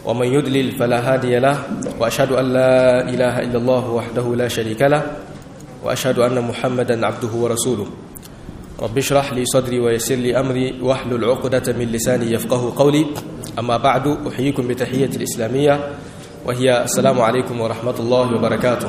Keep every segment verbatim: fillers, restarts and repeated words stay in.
ومن يضلل فلا هادي له وأشهد أن لا إله إلا الله وحده لا شريك له وأشهد أن محمدا عبده ورسوله رب اشرح لي صدري ويسر لي أمري واحلل عقدة من لساني يفقه قولي أما بعد أحييكم بتحية الإسلامية وهي السلام عليكم ورحمة الله وبركاته.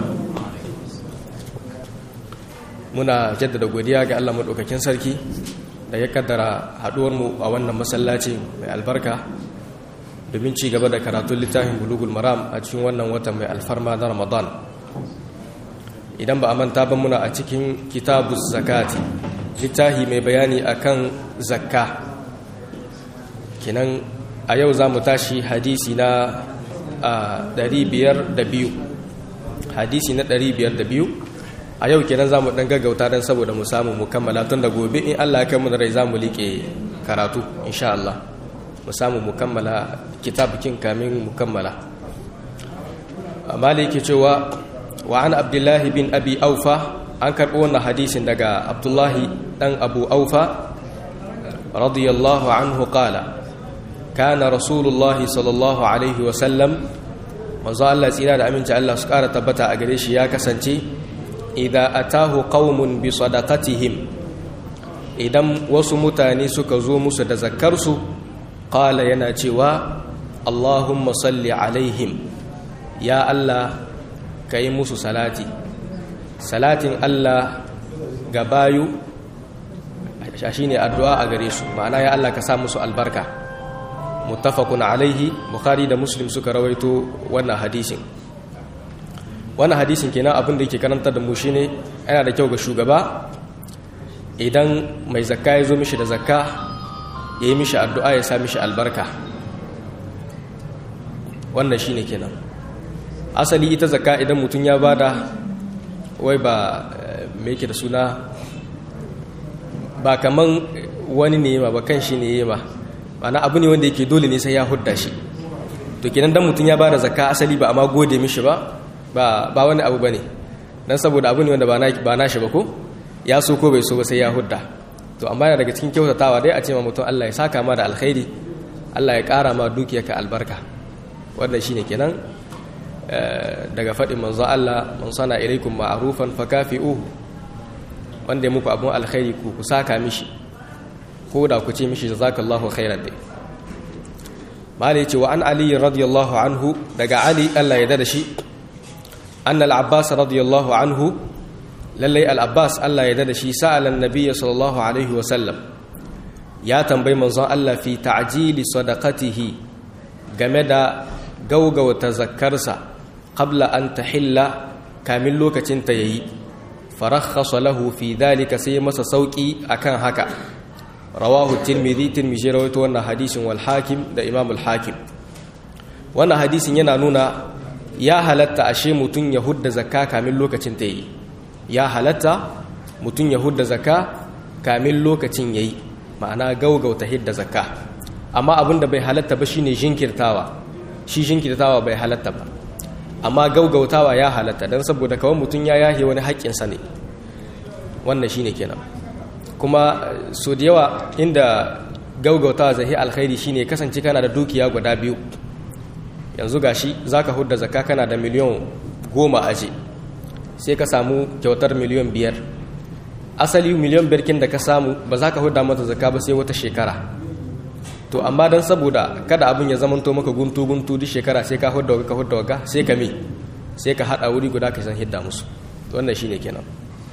muna jaddada godiya ga Allah madaukakin sarki da ya kaddara haduwar mu a wannan masallaci mai albarka domin ci gaba da karatun littafin Bulughul Maram a cikin wannan watan mai alfarma na Ramadan. Idan ba a manta ba muna a cikin Kitabuz Zakati, littafi mai bayani akan zakka. Kenan a yau za mu tashi hadisi na ɗari biyar da biyu. Hadisi na ɗari biyar da biyu. A yau kenan za mu ɗan gaggauta don saboda mu samu mu kammala tun da gobe in Allah ya kai mu da rai za mu liƙe karatu insha Allah. Mu samu mu kammala kitabukin kamin mu kammala. Maliki cewa wa an Abdullahi bin Abi Aufa, an karɓo wannan hadisin daga Abdullahi ɗan Abu Aufa radiyallahu anhu qala kana rasulullahi sallallahu alaihi wa sallam, manzo Allah tsira da aminci Allah su ƙara tabbata a gare shi ya kasance idza atahu qaumun bi sadaqatihim, idan wasu mutane suka zo musu da zakarsu, qala yana cewa Allahumma salli alaihim, ya Allah kai musu salati. Salatin Allah ga bayu shine addu'a a gare su, ma'ana ya Allah ka sa musu albarka. Muttafaqun alaihi, Bukhari da Muslim suka rawaito wannan hadisin. Wannan hadisin kenan abin da yake karanta da mu shine yana da kyau ga shugaba idan mai zakka ya zo mishi da zakka ya yi mishi addu'a ya sa mishi albarka. Wannan shine kenan asali ita zakka idan mutum ya bada wai ba me yake da suna ba kaman wani ne ma ba kan shi ne ma ma'ana abu ne wanda yake dole ne sai ya hudda shi. To kenan dan mutum ya bada zakka asali ba amma gode mishi ba ba ba wani abu bane, dan saboda abu ne wanda ba na ba nashi ba ko ya so ko bai so ba sai ya hudda. To amma yana daga cikin kyautatawa dai a ce ma mutum Allah ya saka ma da alkhairi, Allah ya ƙara ma dukiyarka albarka. Wannan shine kenan daga faɗin manzo Allah, man sana ilaikum ma'rufan fakafi'uhu, wanda ya muku abun alkhairi ku ku saka mishi ko da ku ce mishi jazakallahu khairan dai. Mali ce wa an Ali radiyallahu anhu, daga Ali Allah ya dada shi, أن العباس رضي الله عنه للي العباس الله يددشي سأل النبي صلى الله عليه وسلم يا تنبي منظر الله في تعجيل صدقته جمدا جوجا وتذكرسا قبل أن تحل كامل لوكة تيي فرخص له في ذلك سيمس سوكي أكان هكا. رواه الترمذي ترمذي رويته وانا حديث والحاكم ده إمام الحاكم. وانا حديث ينانونا ya halatta ashe mutum ya hudda zakka kamin lokacin ta yi. Ya halatta mutum ya hudda zakka kamin lokacin yayi, ma'ana gaugauta hidda zakka. Amma abin da bai halatta ba shine jinkirtawa. Shi jinkirtawa bai halatta ba. Amma gaugautawa ya halatta dan saboda kawai mutum ya yahe wani haƙƙin sa ne. Wannan shine kenan. Kuma so da yawa inda gaugautawa zai alkhairi shine kasance kana da dukiya guda biyu. Yanzu gashi zaka hudda zakka kana da miliyan goma aje, sai ka samu kyautar miliyan biyar. Asali miliyan biyar kin da ka samu ba za ka hudda mata zakka ba sai wata shekara. To amma dan saboda kada abin ya zamanto maka guntu guntu duk shekara sai ka hudda ka hudda waka sai ka me sai ka hada wuri guda ka san hidda musu. To wannan shine kenan.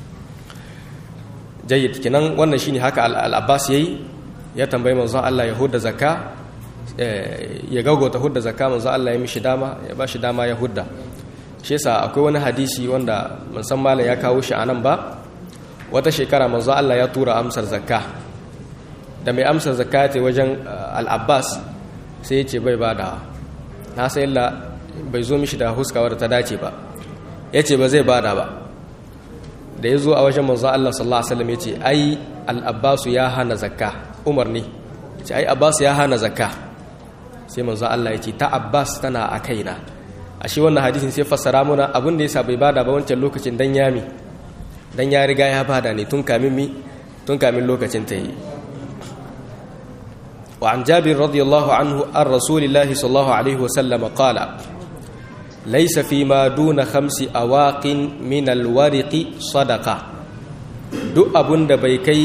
Jayyid kenan, wannan shine haka al-Abbas yayi, ya tambayi manzon Allah ya hudda zakka, ya gaugauta hudda zakka. Manzo Allah ya mishi dama, ya bashi dama ya hudda. Shi yasa akwai wani hadisi wanda mun san malam ya kawo shi anan ba, wata shekara manzo Allah ya tura amsar zakka, da mai amsar zakka ta wajen al-Abbas sai ya ce bai bada. Na sai Allah bai zo mishi da huskawa da ta dace ba, yace ba zai bada ba. Da ya zo a wajen manzo Allah sallallahu alaihi wasallam yace ai al-Abbas ya hana zakka, Umar ne yace ai Abbas ya hana zakka. Sai manzo Allah ya ce ta Abbas tana a kaina. Ashe wannan hadisin sai fassara muna abin da yasa bai bada ba wancan lokacin dan yami dan ya riga ya bada ne tun kamin mi tun kamin lokacin ta yi. wa an Jabir radiyallahu anhu an Rasulillahi sallallahu alaihi wasallam qala laysa fi ma duna khamsi awaqin min alwariqi sadaqa duk abunda bai kai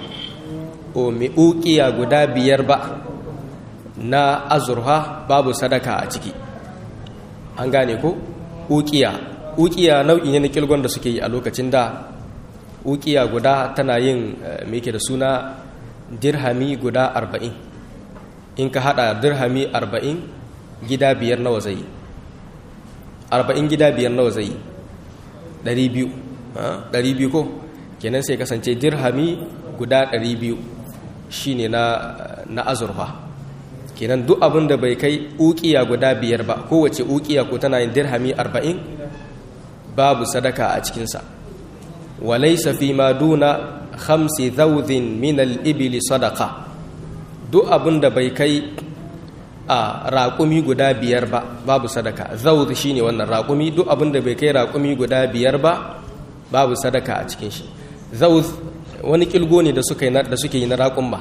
o mi uqiya guda biyar ba na azurha babu sadaka a ciki. An gane ko uqiya uqiya nau'i ne na kilgon da suke yi a lokacin da uqiya guda tana yin me yake da suna dirhami guda arba'in. In ka hada dirhami arba'in gida biyar nawa zai yi? arba'in gida biyar nawa zai yi? ɗari biyu. ɗari biyu ko kenan sai kasance dirhami guda ɗari biyu shine na na azurfa. Kenan duk abin da bai kai uqiya guda biyar ba, kowace uqiya ko tana yin dirhami arba'in, babu sadaka a cikinsa. Walaysa fi ma duna khamsi dhawdhin min al-ibli sadaqa duk abin da bai kai a raƙumi guda biyar ba babu sadaka. Zawd shine wannan raƙumi, duk abin da bai kai raƙumi guda biyar ba babu sadaka a cikin shi. Zawd wani kilgo ne da suka yi na da suke yi na raƙumma,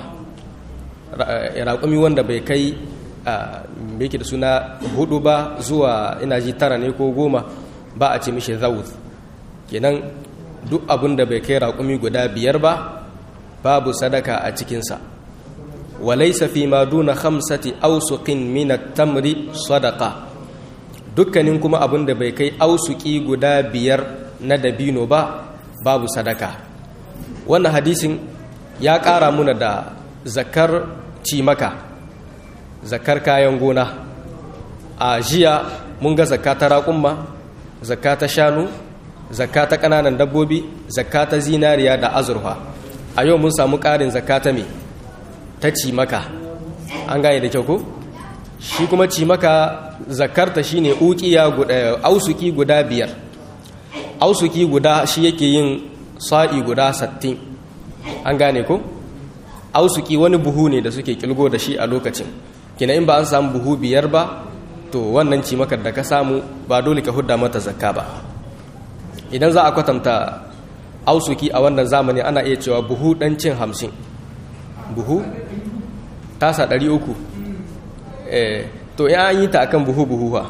raƙumi wanda bai kai me yake da suna hudu ba zuwa ina ji tara ne ko goma ba a ce mishi zawd. Kenan duk abin da bai kai raƙumi guda biyar ba babu sadaka a cikinsa. Walaysa fi ma duna khamsati awsuqin min at-tamri sadaqa dukkanin kuma abin da bai kai ausuki guda biyar na dabino ba babu sadaka. Wannan hadisin ya ƙara muna da zakar cimaka, zakar kayan gona. A jiya mun ga zakka ta raƙumma, zakka ta shanu, zakka ta ƙananan dabbobi, zakka ta zinariya da azurfa. A yau mun samu ƙarin zakka ta me? Ta cimaka. An gane da kyau ko? Shi kuma cimaka zakarta shine uqiya guda ausuki guda biyar. Ausuki guda shi yake yin sa'i guda sittin. An gane ko? Ausuki wani buhu ne da suke kilgo da shi a lokacin. Kina in ba an samu buhu biyar ba, to wannan cimakar da ka samu ba dole ka hudda mata zakka ba. Idan za a kwatanta ausuki a wannan zamani ana iya cewa buhu ɗan cin hamsin. Buhu tasa ɗari uku. Eh, to ya an yi ta akan buhu buhu ha.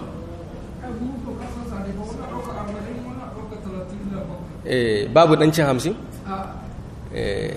Eh, babu ɗan cin hamsin? Eh,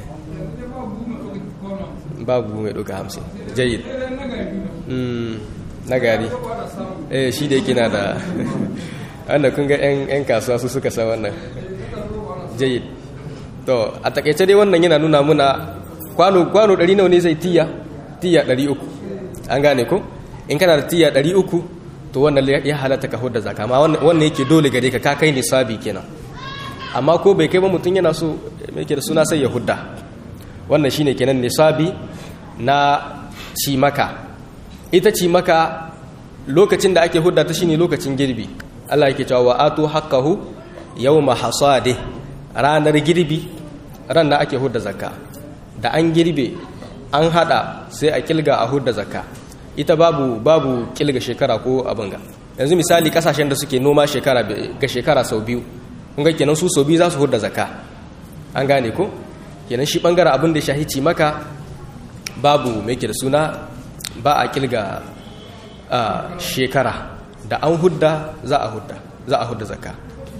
babu mai ɗauka hamsin. Jayid. Mm, na gari. Eh, shi da yake na da wanda kun ga 'yan kasuwa su suka sa wannan. Jayid. To, a takaice dai wannan yana nuna muna kwano kwano ɗari nawa ne zai tiya? Tiya ɗari uku. An gane ko? In kana da tiya ɗari uku, to wannan ya halatta ka hudda zaka. Amma wannan yake dole gare ka, ka kai nisabi kenan. Amma ko bai kai ba mutum yana so me yake da suna sai ya hudda. Wannan shine kenan nisabi na cimaka. Ita cimaka lokacin da ake hudda ta shine lokacin girbi. Allah yake cewa wa atu haqqahu yawma hasade. Ranar girbi ran da ake hudda zakka. Da an girbe an hada sai a kilga a hudda zakka. Ita babu babu kilga shekara ko abin ga. Yanzu misali kasashen da suke noma shekara ga shekara sau biyu, kun ga kenan su sau biyu za su hudda zakka. An gane ko? Kenan shi bangaren abin da shahici maka babu mai ke da suna ba a kilga a shekara. Da an hudda za a hudda za a hudda zakka.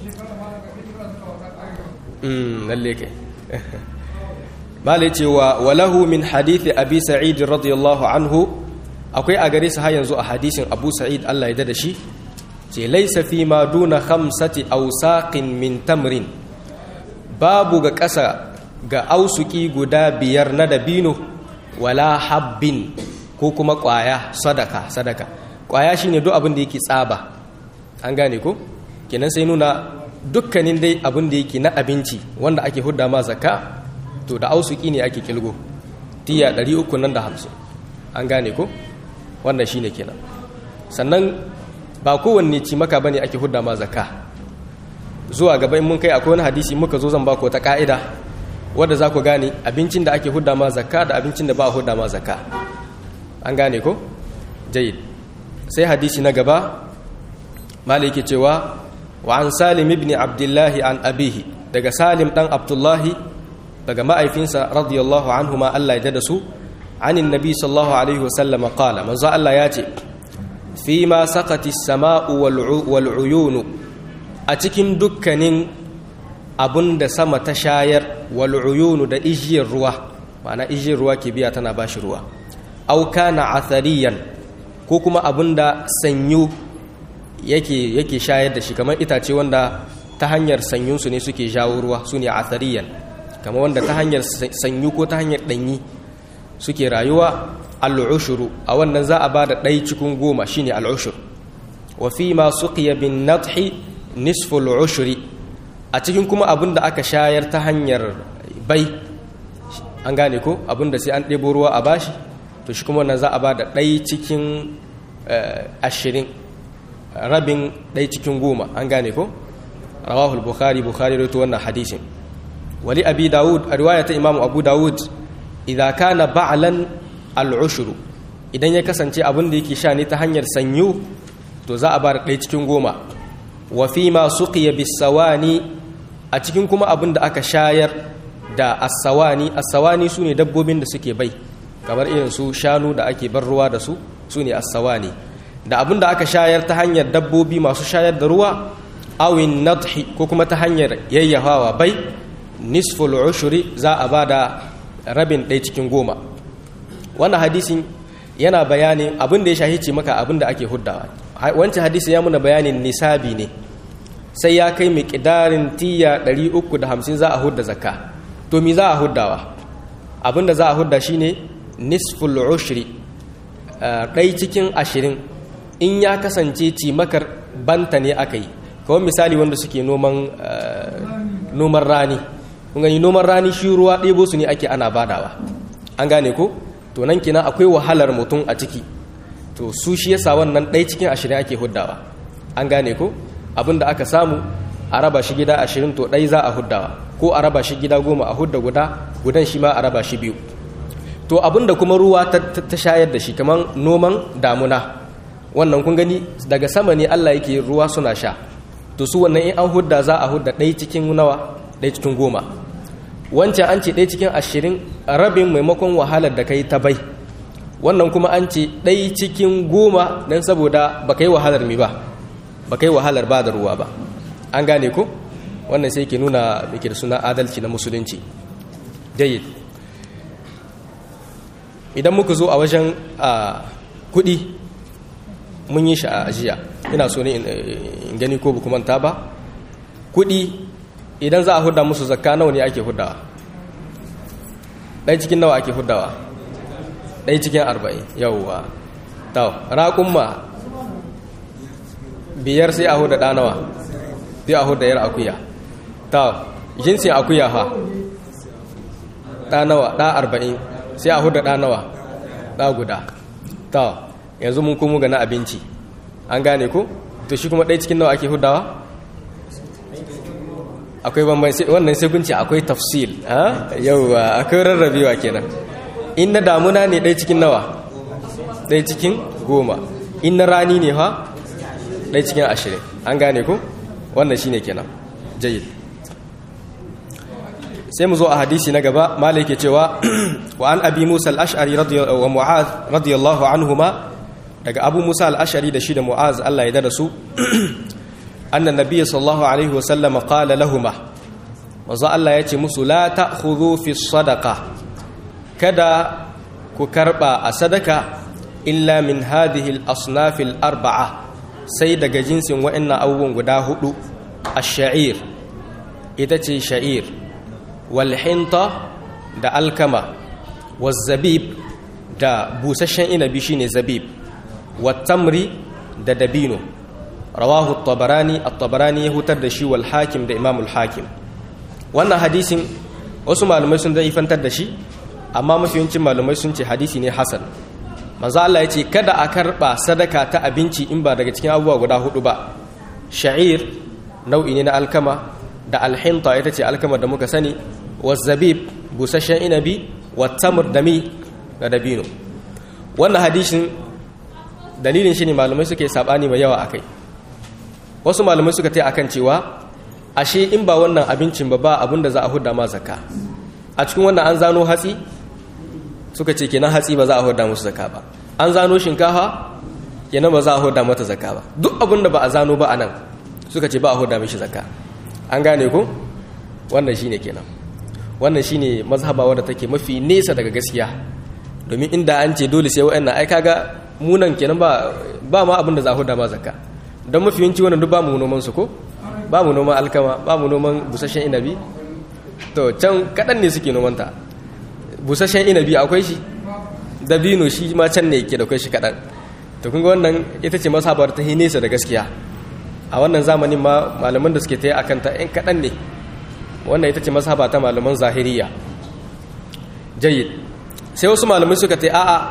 Mm lalle kai. Malai cewa walahu min hadithi abi sa'id radiyallahu anhu, akwai a gare su har yanzu a hadisin abu sa'id Allah ya dada shi, ce laisa fi ma duna khamsati awsaqin min tamrin babu ga ƙasa ga ausuki guda biyar na dabino wala habbin ko kuma ƙwaya sadaka sadaka ƙwaya shine duk abin da yake tsaba. An gane ko? Kenan sai nuna dukkanin dai abin da yake na abinci wanda ake hudda ma zakka, to da ausuki ne ake kilgo tiya ɗari uku nan da hamsin. An gane ko? Wannan shine kenan. Sannan ba kowanne cimaka bane ake hudda ma zakka. Zuwa gaba in mun kai akwai wani hadisi muka zo zan ba ku ta ka'ida wanda za ku gane abincin da ake hudda ma zakka da abincin da ba a hudda ma zakka. An gane ko? Jayyid. Sai hadisi na gaba malai yake cewa wa an Salim ibn Abdullah an abihi, daga Salim dan Abdullahi daga ma'aifinsa radiyallahu anhu ma Allah ya dada su, anin nabi sallallahu alaihi wasallam qala manzo Allah ya ce fi ma saqati as-sama'u wal uyunu a cikin dukkanin abunda sama ta shayar wal uyunu da ijiyar ruwa ma'ana ijiyar ruwa ke biya tana bashi ruwa aw kana athariyan ko kuma abunda sanyu yake yake shayar da shi kamar itace wanda ta hanyar sanyunsu ne suke jawo ruwa su ne athariyan kamar wanda ta hanyar sanyu ko ta hanyar ɗanyi suke rayuwa al'ushuru a wannan za a ba da ɗai cikin goma shine al'ushur wa fi ma suqiya bin nadhi nisfu al'ushuri a cikin kuma abin da aka shayar ta hanyar bai an gane ko abin da sai an ɗebo ruwa a bashi to shi kuma wannan za a ba da ɗai cikin ashirin rabin ɗai cikin goma an gane ko rawahul bukhari bukhari rawaito wannan hadisin wali abi daud a riwaya ta imamu abu daud idan kana ba'lan al'ushru idan ya kasance abin da yake sha ne ta hanyar sanyu to za a bar ɗaya cikin goma wa fi ma suqiya bisawani a cikin kuma abin da aka shayar da as-sawani as-sawani sune dabbobin da suke bai kamar irin su shanu da ake bar ruwa da su sune as-sawani da abin da aka shayar ta hanyar dabbobi masu shayar da ruwa awin nadhi ko kuma ta hanyar yayyafawa bai nisful ushuri za a bada rabin ɗaya cikin goma wannan hadisin yana bayanin abin da ya shahici maka abin da ake huddawa wancan hadisin ya muna bayanin nisabi ne sai ya kai miqdarin tiya ɗari uku da hamsin za a hudda zakka to mi za a huddawa abin da za a hudda shine nisful ushri ɗaya cikin ashirin in ya kasance cimakar banta ne aka yi kawai misali wanda suke noman noman rani kun gani noman rani shi ruwa ɗebo su ne ake ana badawa an gane ko to nan kina akwai wahalar mutum a ciki to su shi yasa wannan ɗaya cikin ashirin ake huddawa an gane ko abinda aka samu a raba shi gida ashirin to ɗai za a huddawa ko a raba shi gida goma a hudda guda gudan shi ma a raba shi biyu to abinda kuma ruwa ta shayar da shi kamar noman damuna wannan kun gani daga sama ne Allah yake ruwa suna sha to su wannan in an hudda za a hudda ɗaya cikin nawa ɗaya cikin goma wancan an ce ɗaya cikin ashirin rabin maimakon wahalar da kai ta bai wannan kuma an ce ɗaya cikin goma don saboda ba kai wahalar mi ba ba kai wahalar ba da ruwa ba an gane ko wannan sai ke nuna da ke da suna adalci na musulunci jayyid idan muka zo a wajen kuɗi mun yi shi a ajiya ina so ne in gani ko buku manta ba kuɗi idan za a hudda musu zakka nawa ne ake huddawa ɗaya cikin nawa ake huddawa ɗaya cikin arba'in yawwa taw raƙumma biyar sai a hudda ɗa nawa sai a hudda yar akuya taw jinsin akuya fa ɗa nawa ɗa arba'in sai a hudda ɗa nawa ɗa guda taw yanzu mun kuma ga na abinci an gane ko to shi kuma ɗaya cikin nawa ake huddawa akwai bambanci wannan sai kun ce akwai tafsil ha yawa akwai rarrabewa kenan in na damuna ne ɗaya cikin nawa ɗaya cikin goma in na rani ne ha ɗaya cikin ashirin an gane ko wannan shine kenan jayyid sai mu zo a hadisi na gaba malai ke cewa wa an abi musa al-ash'ari wa mu'az radiyallahu anhuma daga abu musa al-ash'ari da shi da mu'az Allah ya dada su anna nabiyyi sallallahu alaihi wa sallam qala lahumma manzo Allah ya ce musu la ta'khudhu fi sadaqa kada ku karba a sadaka illa min hadhihi al-asnaf al-arba'a sai daga jinsin wa'annan abubuwan guda hudu ash-sha'ir ita ce sha'ir wal hinta da alkama waz zabib da busasshen inabi shine zabib wat tamri da dabino rawahu at-tabarani at-tabarani ya hutar da shi wal hakim da imam al-hakim wannan hadisin wasu malumai sun daifantar da shi amma mafiyancin malumai sun ce hadisi ne hasan manzo Allah ya ce kada a karba sadaka ta abinci in ba daga cikin abubuwa guda hudu ba sha'ir nau'i ne na alkama da alhinta ita ce alkama da muka sani wazzabib busasshen inabi wattamr dami da dabino wannan hadisin dalilin shi ne malumai suke sabani mai yawa akai wasu malumai suka tai akan cewa ashe in ba wannan abincin ba ba abinda za a hudda ma zakka a cikin wannan an zano hatsi suka ce kenan hatsi ba za a hudda musu zakka ba. An zano shinkafa kenan ba za a hudda mata zakka ba. Duk abin da ba a zano ba anan suka ce ba a hudda mishi zakka. An gane ko? Wannan shine kenan. Wannan shine mazhaba wadda take mafi nesa daga gaskiya. Domin inda an ce dole sai wa'annan ai kaga munan kenan ba ba ma abin da za a hudda ma zakka. Dan mafi yawanci wannan duk ba mu noman su ko? Ba mu noman alkama, ba mu noman busasshen inabi. To can kadan ne suke noman ta. Busasshen inabi akwai shi? Dabino shi ma can ne yake da kai shi kadan. To kun ga wannan ita ce mazhabar ta nesa da gaskiya. A wannan zamanin ma malaman da suke tayi akan ta ɗan kadan ne. Wannan ita ce mazhaba ta malaman zahiriya. Jayyid. Sai wasu malamai suka tayi a'a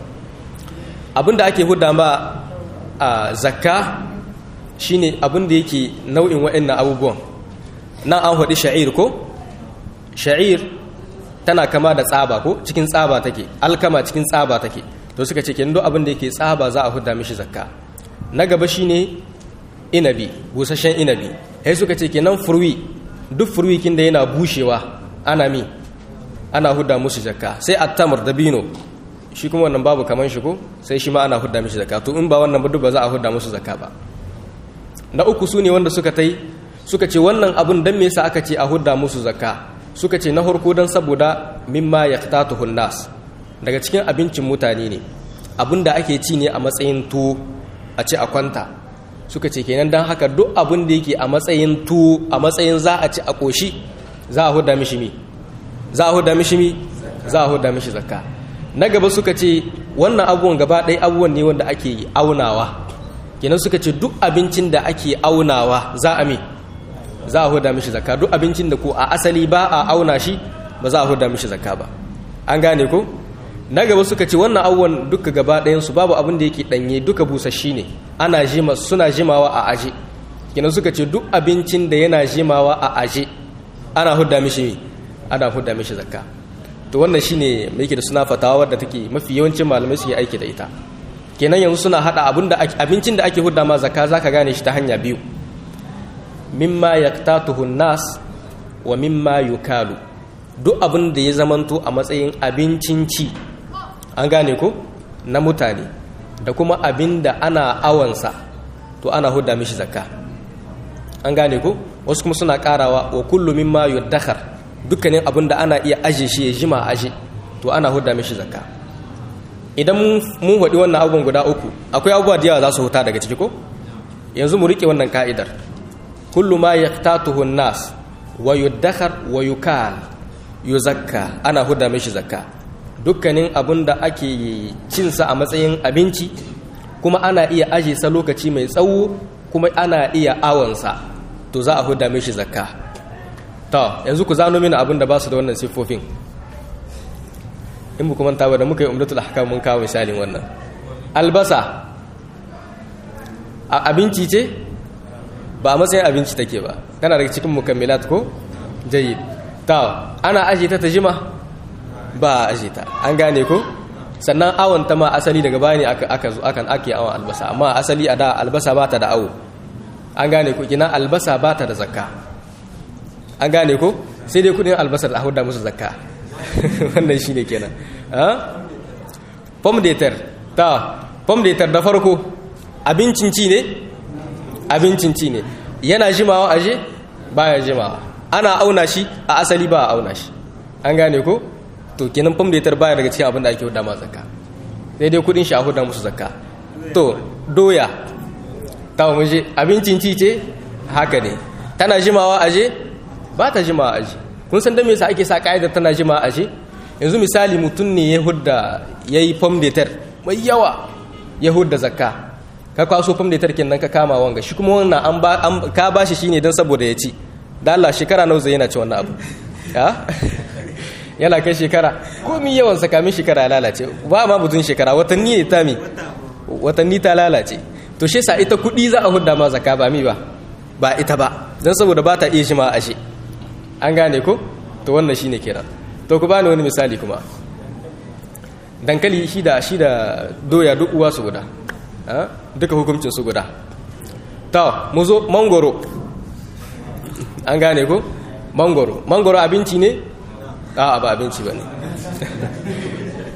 abinda ake hudda ma a zakka shine abinda yake nau'in wa'annan abubuwan. Nan an hudi sha'ir ko? Sha'ir tana kama da tsaba ko cikin tsaba take, alkama cikin tsaba take. To suka ce kenan duk abin da yake tsaba za a hudda mishi zakka. Na gaba shine inabi, busasshen inabi. Sai suka ce kenan furwi, duk furwikin da yana bushewa ana mi ana hudda musu zakka. Sai attamar dabino, shi kuma wannan babu kaman shi ko sai shi ma ana hudda mishi zakka. To in ba wannan ba duk ba za a hudda musu zakka ba. Na uku sune wanda suka tai suka ce wannan abun dan me yasa aka ce a hudda musu zakka? Suka ce na harko don saboda mimma yaqtatuhun nas, daga cikin abincin mutane ne, abinda ake ci ne a matsayin tuwo a ci a kwanta. Suka ce kenan dan haka duk abin da yake a matsayin tuwo a matsayin za a ci a koshi za a hudda mishi mi za a hudda mishi mi za a hudda mishi zakka. Na gaba suka ce wannan abubuwan gaba ɗaya abubuwan ne wanda ake aunawa, kenan suka ce duk abincin da ake aunawa za a mi za a huda mishi zakka. Duk abincin da ko a asali ba a auna shi ba za a huda mishi zakka ba. An gane ko? Na gaba suka ce wannan abubuwan duka gaba ɗayan su babu abin da yake danye, duka busashi ne, ana jima suna jimawa a aje. Kenan suka ce duk abincin da yana jimawa a aje ana huda mishi ana huda mishi zakka. To wannan shine mai yake da suna fatawa wadda take mafi yawancin malamai su yi aiki da ita. Kenan yanzu suna hada abin da abincin da ake huda ma zakka zaka gane shi ta hanya biyu. Mimma yaktatuhun nas wa mimma yukalu, duk abin da ya zamanto a matsayin abincin ci, an gane ko, na mutane, da kuma abin da ana awansa to ana hudda mishi zakka. An gane ko? Wasu kuma suna karawa wa kullu mimma yudakhar, dukkanin abin da ana iya aje shi ya jima aje to ana hudda mishi zakka. Idan mun haɗi wannan abubuwan guda uku, akwai abubuwa da yawa za su huta daga ciki ko? Yanzu mu rike wannan ka'idar. Kullu ma yaqtatuhu an-nas wa yudakhar wa yukal yuzakka, ana hudda mishi zakka. Dukkanin abinda ake cin sa a matsayin abinci kuma ana iya aje sa lokaci mai tsawo kuma ana iya awon sa to za a hudda mishi zakka. To yanzu ku zano mini abinda ba su da wannan siffofin. In mu kuma tawa da muka yi umdatul ahkam mun kawo misalin wannan. Albasa a abinci ce ba a matsayin abinci take ba, tana daga cikin mukammilat ko? Jayyid. Ta ana aje ta ta jima ba a aje ta, an gane ko? Sannan awon ta ma asali daga bayani aka aka zo akan ake awon albasa, amma asali a da albasa ba ta da awo, an gane ko? Kina albasa ba ta da zakka, an gane ko? Sai dai kudin albasa da huda musu zakka. Wannan shine kenan. Ha? Pom de terre. Ta pom de terre da farko abincin ci ne? Abincin ci ne, yana jimawa aje baya jimawa, ana auna shi a asali ba a auna shi, an gane ko? To kenan fam da baya daga cikin abin da ake huda ma zakka, sai dai kudin shi a huda musu zakka. To doya ta mu je abincin ci ce, haka ne, tana jimawa aje ba ta jimawa aje. Kun san da me yasa ake sa kaidar tana jimawa aje? Yanzu misali mutun ne ya hudda yayi fam da mai yawa ya hudda zakka, ka kwaso fam da tarkin nan ka kama wanga, shi kuma wannan an ba an ka bashi shine dan saboda ya ci. Da Allah shekara nawa zai yana ci wannan abu? Ha? Yana kai shekara, komai yawan sakamin shekara ya lalace. Ba ma butun shekara, watanni ne ta mi? Watanni ta lalace. To shi yasa ita kudi za a hudda ma zakka ba mi ba? Ba ita ba. Dan saboda ba ta iya shi ma ashe. An gane ko? To wannan shine kiran. To ku bani wani misali kuma. Dankali shi da shi da doya duk uwa su guda. Duka hukuncin su guda. Ta mu zo mangoro, an gane ko? Mangoro mangoro abinci ne? A'a ba abinci ba ne.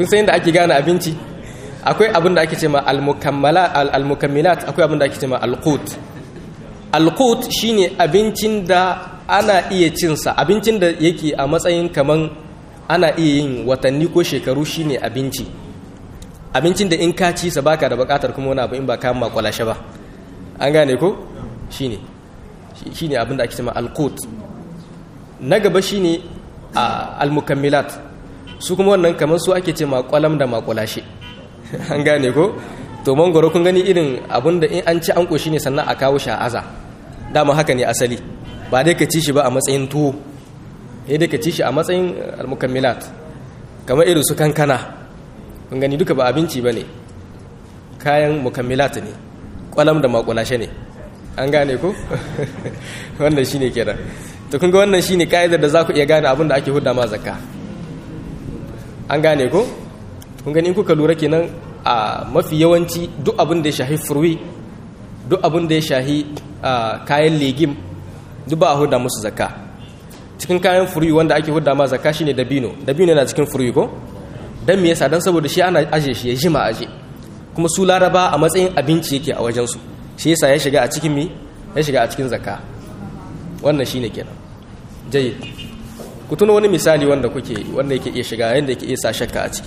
kun san yadda ake gane abinci akwai abin da ake ce ma al-mukammilat akwai abin da ake ce ma al-qut al-qut shine abincin da ana iya cin sa abincin da yake a matsayin kaman ana iya yin watanni ko shekaru shine abinci abincin da in ka ci sa baka da bukatar kuma wani abu in ba ka makwalashe ba an gane ko shine shine abin da ake ce ma al-qut na gaba shine al-mukammilat su kuma wannan kamar su ake ce makwalam da makwalashe an gane ko to mangoro kun gani irin abinda in an ci an koshi ne sannan a kawo sha'aza dama haka ne asali ba dai ka ci shi ba a matsayin tuwo sai dai ka ci shi a matsayin al-mukammilat kamar irin su kankana kun gani duka ba abinci bane kayan mukammilat ne kwalam da makwalashe ne an gane ko wannan shine kenan to kun ga wannan shine kaidar da za ku iya gane abin da ake hudda ma zakka an gane ko kun gani in kuka lura kenan a mafi yawanci duk abin da ya shahi furwi duk abin da ya shahi kayan legim duk ba a hudda musu zakka cikin kayan furwi wanda ake hudda ma zakka shine dabino dabino yana cikin furwi ko dan me yasa dan saboda shi ana aje shi ya jima aje kuma su laraba a matsayin abinci yake a wajen su shi yasa ya shiga a cikin mi ya shiga a cikin zakka wannan shine kenan jayyid ku tuna wani misali wanda kuke wanda yake iya shiga yanda yake iya sa shakka a ciki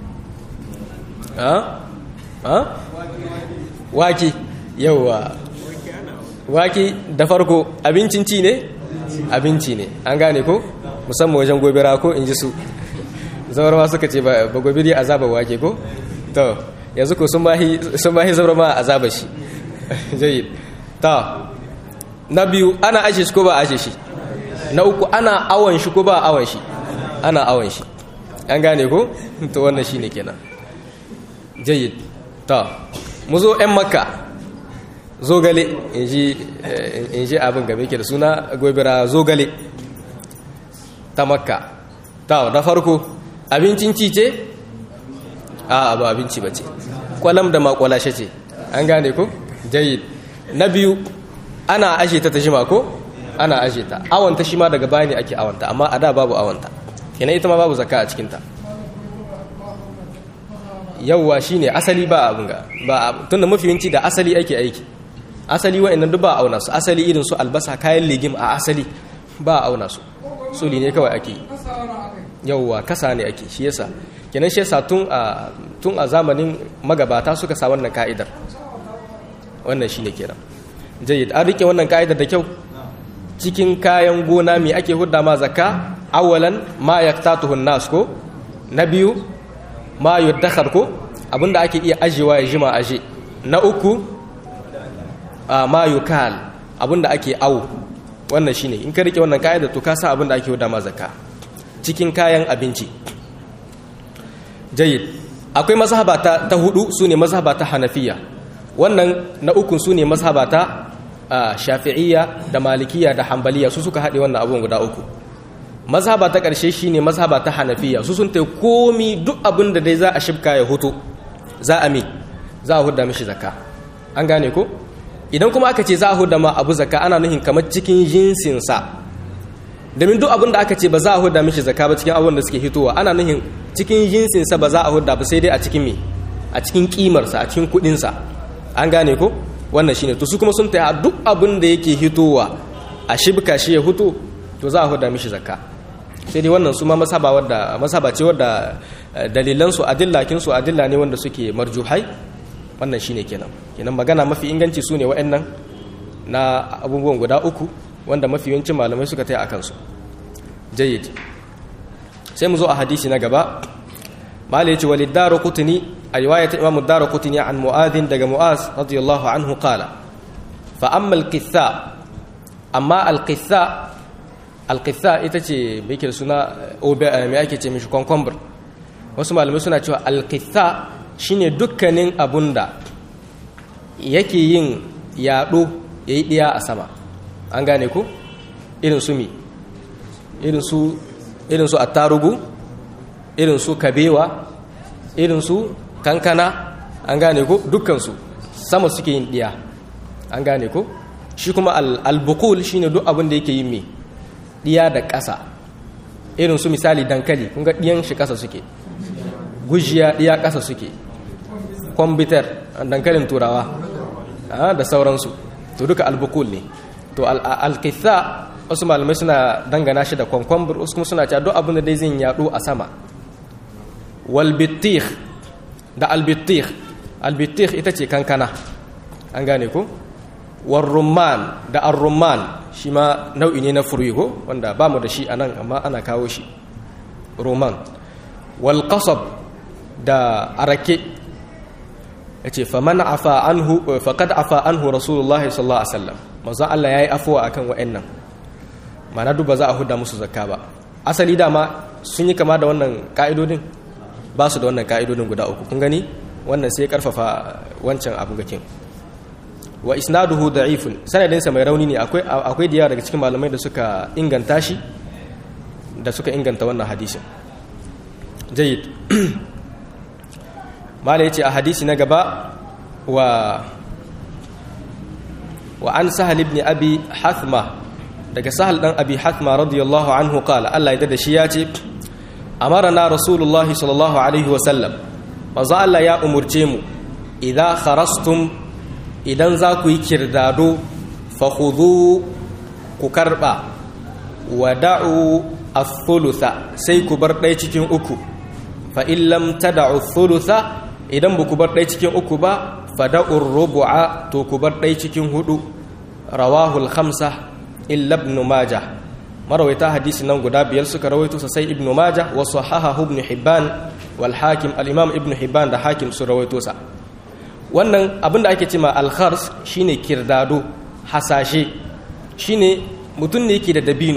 ha ha waki yawa waki da farko abincin ci ne abinci ne an gane ko musamman wajen gobira ko in ji su zaurama suka ce ba gobiri azaba wake ko to yanzu ko sun bahi sun bahi zaurama azaba shi jayyid ta na biyu ana ashe shi ko ba ashe shi na uku ana awon shi ko ba awon shi ana awon shi an gane ko to wannan shine kenan jayyid ta mu zo ɗan makka zogale inji inji abin game ke da suna gobira zogale ta makka ta da farko abincin ci ce a ba abinci bace kwalam da makwalashe ce an gane ko jayyid na biyu ana ashe ta tashima ko ana ashe ta awanta shi ma daga baya ne ake awanta amma a da babu awanta kenan ita ma babu zakka a cikinta yawwa shine asali ba abun ga ba tunda mafi yawanci da asali ake aiki asali wa'annan duk ba auna su asali irin su albasa kayan legim a asali ba auna su suli ne kawai ake yawwa kasa ne ake shi yasa kenan shi yasa tun a tun a zamanin magabata suka sa wannan ka'idar wannan shine kenan jayyid an rike wannan ka'idar da kyau cikin kayan gona mai ake hudda ma zakka awalan ma yaktatuhu an-nas ko na biyu ma yudakhar ko abinda ake iya ajewa ya jima aje na uku ma yukal abinda ake awu wannan shine in ka rike wannan ka'idar to ka san abinda ake hudda ma zakka cikin kayan abinci jayyid akwai mazhaba ta, ta hudu sune mazhaba ta hanafiya wannan na uku sune mazhaba ta shafi'iyya da malikiyya da hanbaliya su suka haɗe wannan abun guda uku mazhaba ta ƙarshe shine mazhaba ta hanafiya su sun tai komi duk abin da dai za a shibka ya hutu za a mi za a hudda mishi zakka an gane ko idan kuma aka ce za a hudda ma abu zakka ana nuhin kamar cikin jinsin sa domin duk abin da aka ce ba za a hudda mishi zakka ba cikin abin da suke hitowa ana nuhin cikin jinsin sa ba za a hudda ba sai dai a cikin me a cikin kimar sa a cikin kudin sa an gane ko wannan shine to su kuma sun taya duk abin da yake hitowa a shibka shi ya hutu to za a huda mishi zakka sai dai wannan su ma masaba wadda masaba ce wadda dalilan su adillakin su adilla ne wanda suke marjuhai wannan shine kenan kenan magana mafi inganci su ne wa'annan na abubuwan guda uku wanda mafi yawancin malamai suka taya akan su jayyid sai mu zo a hadisi na gaba malai ce walid darqutni a riwayat imam ad-darqutni an mu'adh daga mu'az radiyallahu anhu qala fa amma al-qitha amma al-qitha al-qitha ita ce me yake suna me ake ce mishi concombre wasu malamai suna cewa al-qitha shine dukkanin abunda yake yin yado yayi diya a sama an gane ku irin su mi irin su irin su attarugu irin su kabewa irin su kankana an gane ko dukkansu sama suke yin diya an gane ko shi kuma al-buqul shine duk abin da yake yin me diya da ƙasa irin su misali dankali kun ga diyan shi ƙasa suke gujiya ɗiya ƙasa suke, kwambitar dankalin turawa da sauransu, to duka albukul ne. To alkitha wasu malamai suna dangana shi da kwankwambur, wasu kuma suna cewa duk abin da dai zai yaɗo a sama. Walbittih da albittih, albittih ita ce kankana, an gane ko? Warrumman da arrumman shi ma nau'i ne na fure ko wanda ba mu da shi a nan amma ana kawo shi, roman. Walƙasab da arake, ya ce faman afa anhu faqad afa anhu rasulullahi sallallahu alaihi wasallam, manzo Allah yayi afuwa akan wa'annan, mana duba za a huda musu zakka ba. Asali dama sun yi kama da wannan ka'idodin, ba su da wannan ka'idodin guda uku, kun gani wannan sai karfafa wancan abu gakin. Wa isnaduhu da'ifun, sanadinsa mai rauni ne, akwai akwai da yawa daga cikin malamai da suka inganta shi, da suka inganta wannan hadisin. Jayyid. Mala yace a hadisi na gaba wa wa an Sahal ibn Abi Hathma, daga Sahal dan Abi Hathma radiyallahu anhu qala, Allah ya dada shi yace amarna rasulullahi sallallahu alaihi wa sallam, manzo Allah ya umurce mu, idza kharastum, idan za ku yi kirdado, fa khudhu, ku karba, wa da'u ath-thulutha, sai ku bar ɗaya cikin uku, fa in lam tad'u ath-thulutha, idan ba ku bar ɗaya cikin uku ba, fa da'u ar-rubu'a, to ku bar ɗaya cikin hudu. Rawahu al-khamsa illa ibn majah, marawaita hadisi nan guda biyar suka rawaito sa sai ibn majah, wa sahahahu ibn hibban wal hakim, al-imam ibn hibban da hakim su rawaito sa. Wannan abinda ake cewa al-khars shine kirdado, hasashe, shine mutum ne yake da dabino,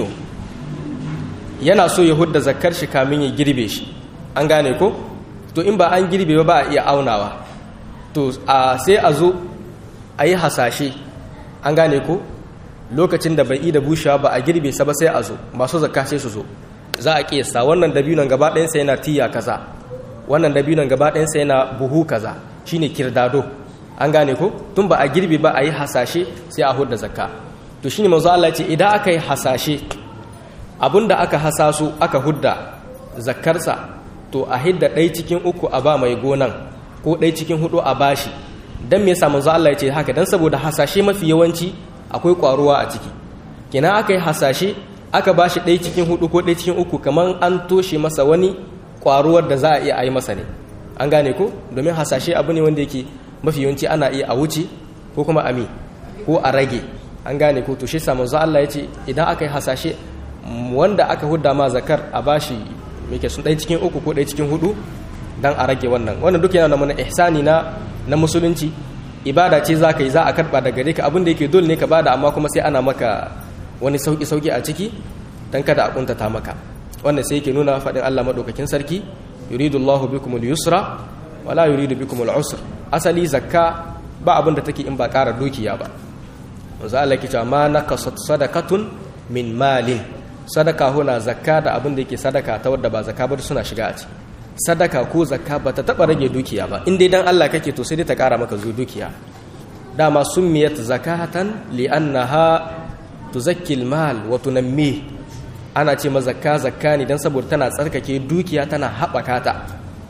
yana so ya hudda zakkar shi kamin ya girbe shi, an gane ko? To in ba an girbe ba a iya aunawa, to a sai a zo a yi hasashe, an gane ko? Lokacin da bai yi da bushewa ba a girbe sa ba sai a zo, masu zakka sai su zo, za a kiyasta wannan dabinon gaba ɗayansa yana tiya kaza, wannan dabinon gaba ɗayansa yana buhu kaza, shine kirdado, an gane ko? Tun ba a girbe ba a yi hasashe sai a hudda zakka. To shine manzo Allah ce idan aka yi hasashe, abinda aka hasaso aka hudda zakkarsa, to a hidda ɗai cikin uku a ba mai gonan, ko ɗai cikin hudu a bashi. Dan me yasa manzo Allah ya ce haka? Dan saboda hasashe mafi yawanci akwai kwaruwa a ciki. Kina aka yi hasashe aka bashi ɗai cikin hudu ko ɗai cikin uku, kaman an toshe masa wani kwaruwar da za a iya yi masa ne, an gane ko? Domin hasashe abu ne wanda yake mafi yawanci ana iya a wuce ko kuma ami ko a rage, an gane ko? To shi sa manzo Allah ya ce idan aka yi hasashe wanda aka hudda ma zakar a bashi meke sun ɗai cikin uku ko ɗai cikin hudu, dan a rage wannan. Wannan duk yana da mana ihsani na na musulunci, ibada ce za ka yi, za a karɓa daga gare ka, abin da yake dole ne ka bada, amma kuma sai ana maka wani sauki sauki a ciki dan kada a kuntata maka. Wannan sai yake nuna faɗin Allah madaukakin sarki, yuridu Allahu bikumul yusra wala yuridu bikumul usra. Asali zakka ba abin da take in ba ƙara dukiya ba. Manzo Allah yake cewa ma naqasat sadaqatun min malin, sadaka huna zakka da abin da yake sadaka ta wadda ba zakka ba suna shiga a ciki. Sadaka ko zakka ba ta taba rage dukiya ba, in dai dan Allah kake to sai dai ta kara maka zu dukiya. Dama summiyat zakatan li'annaha tuzakki al-mal wa tunammi, ana ce ma zakka zakka ne dan saboda tana tsarkake dukiya, tana haɓaka ta.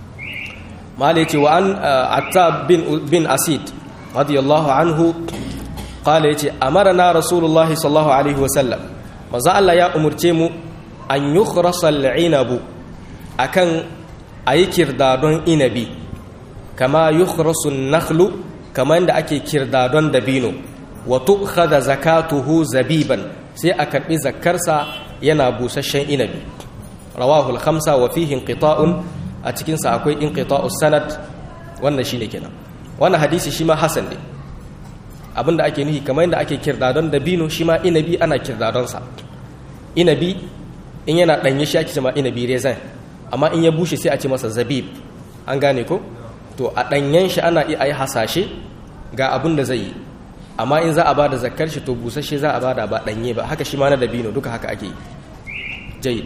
Mala yace wa an Attab bin bin Asid radiyallahu anhu qala yace amarna rasulullahi sallallahu alaihi wa sallam, manzo Allah ya umurce mu an yukhrasa al-inabu, akan ayi kirdadon inabi, kama yukhrasu an-nakhlu, kama inda ake kirdadon dabino, wa tu'khadha zakatuhu zabiban, sai a karbi zakkarsa yana busasshen inabi. Rawahu al-khamsa wa fihi inqita'un, a cikin sa akwai inqita'us sanad, wannan shine kenan. Wannan hadisi shi ma hasan ne. Abinda ake nufi kamar inda ake kirdadon dabino, shi ma inabi ana kirdadon sa. Inabi in yana danye shi ake cewa inabi rezan, amma in ya bushe sai a ce masa zabib, an gane ko? To a danyen shi ana iya yi hasashe ga abin da zai yi, amma in za a bada zakkar shi to busasshe za a bada ba danye ba. Haka shi ma na dabino duka haka ake yi. Jayyid.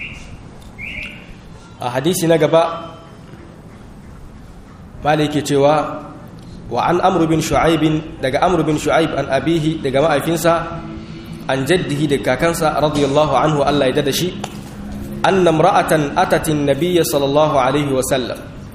A hadisi na gaba malike cewa wa an amru bin shu'aib, daga amru bin shu'aib an abihi, daga ma'aifinsa, an jaddihi, daga kakansa radiyallahu anhu, Allah ya dada shi, anna imra'atan atatin nabiyya sallallahu alaihi wa sallam,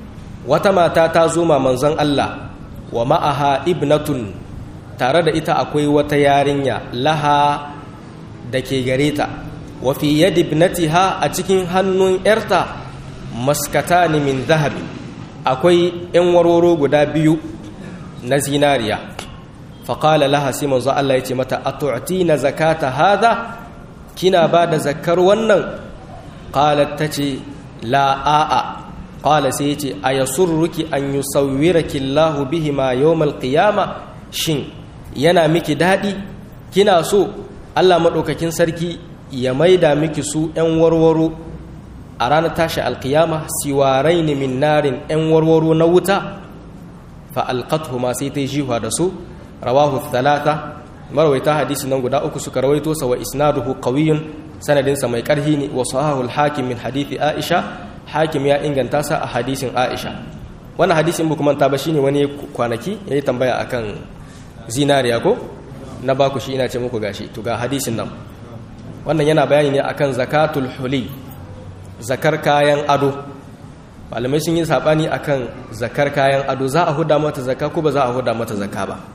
wata mata ta zo ma manzon Allah wa ma'aha ibnatun tare da ita akwai wata yarinya laha da ke gare ta wa fi yadi ibnatiha a cikin hannun yarta maskatani min zahabi akwai yan warwaro guda biyu na zinariya faqala laha sai manzo Allah yace mata atu'tina zakata hada kina bada zakar wannan qalat tace la a'a qala sai yace ayasurruki an yusawwiraki Allahu bihima yawmal qiyamah shin yana miki dadi kina so Allah madaukakin sarki ya maida miki su ɗan warwaro a ranar tashi alqiyama siwarain min narin ɗan warwaro na wuta fa alqathuma sai ta jiwa da su rawahu thalatha marwaita hadisi nan guda uku suka rawaito sa wa isnaduhu qawiyyun sanadin sa mai karhi ne wa sahahu al-hakim min hadisi Aisha hakim ya inganta sa a hadisin Aisha wannan hadisin bu kuma ta ba shine wani kwanaki yayi tambaya akan zinariya ko na baku shi ina ce muku gashi to ga hadisin nan wannan yana bayani ne akan zakatul huli zakar kayan ado malamai sun yi sabani akan zakar kayan ado za a huda mata zakka ko ba za a huda mata zakka ba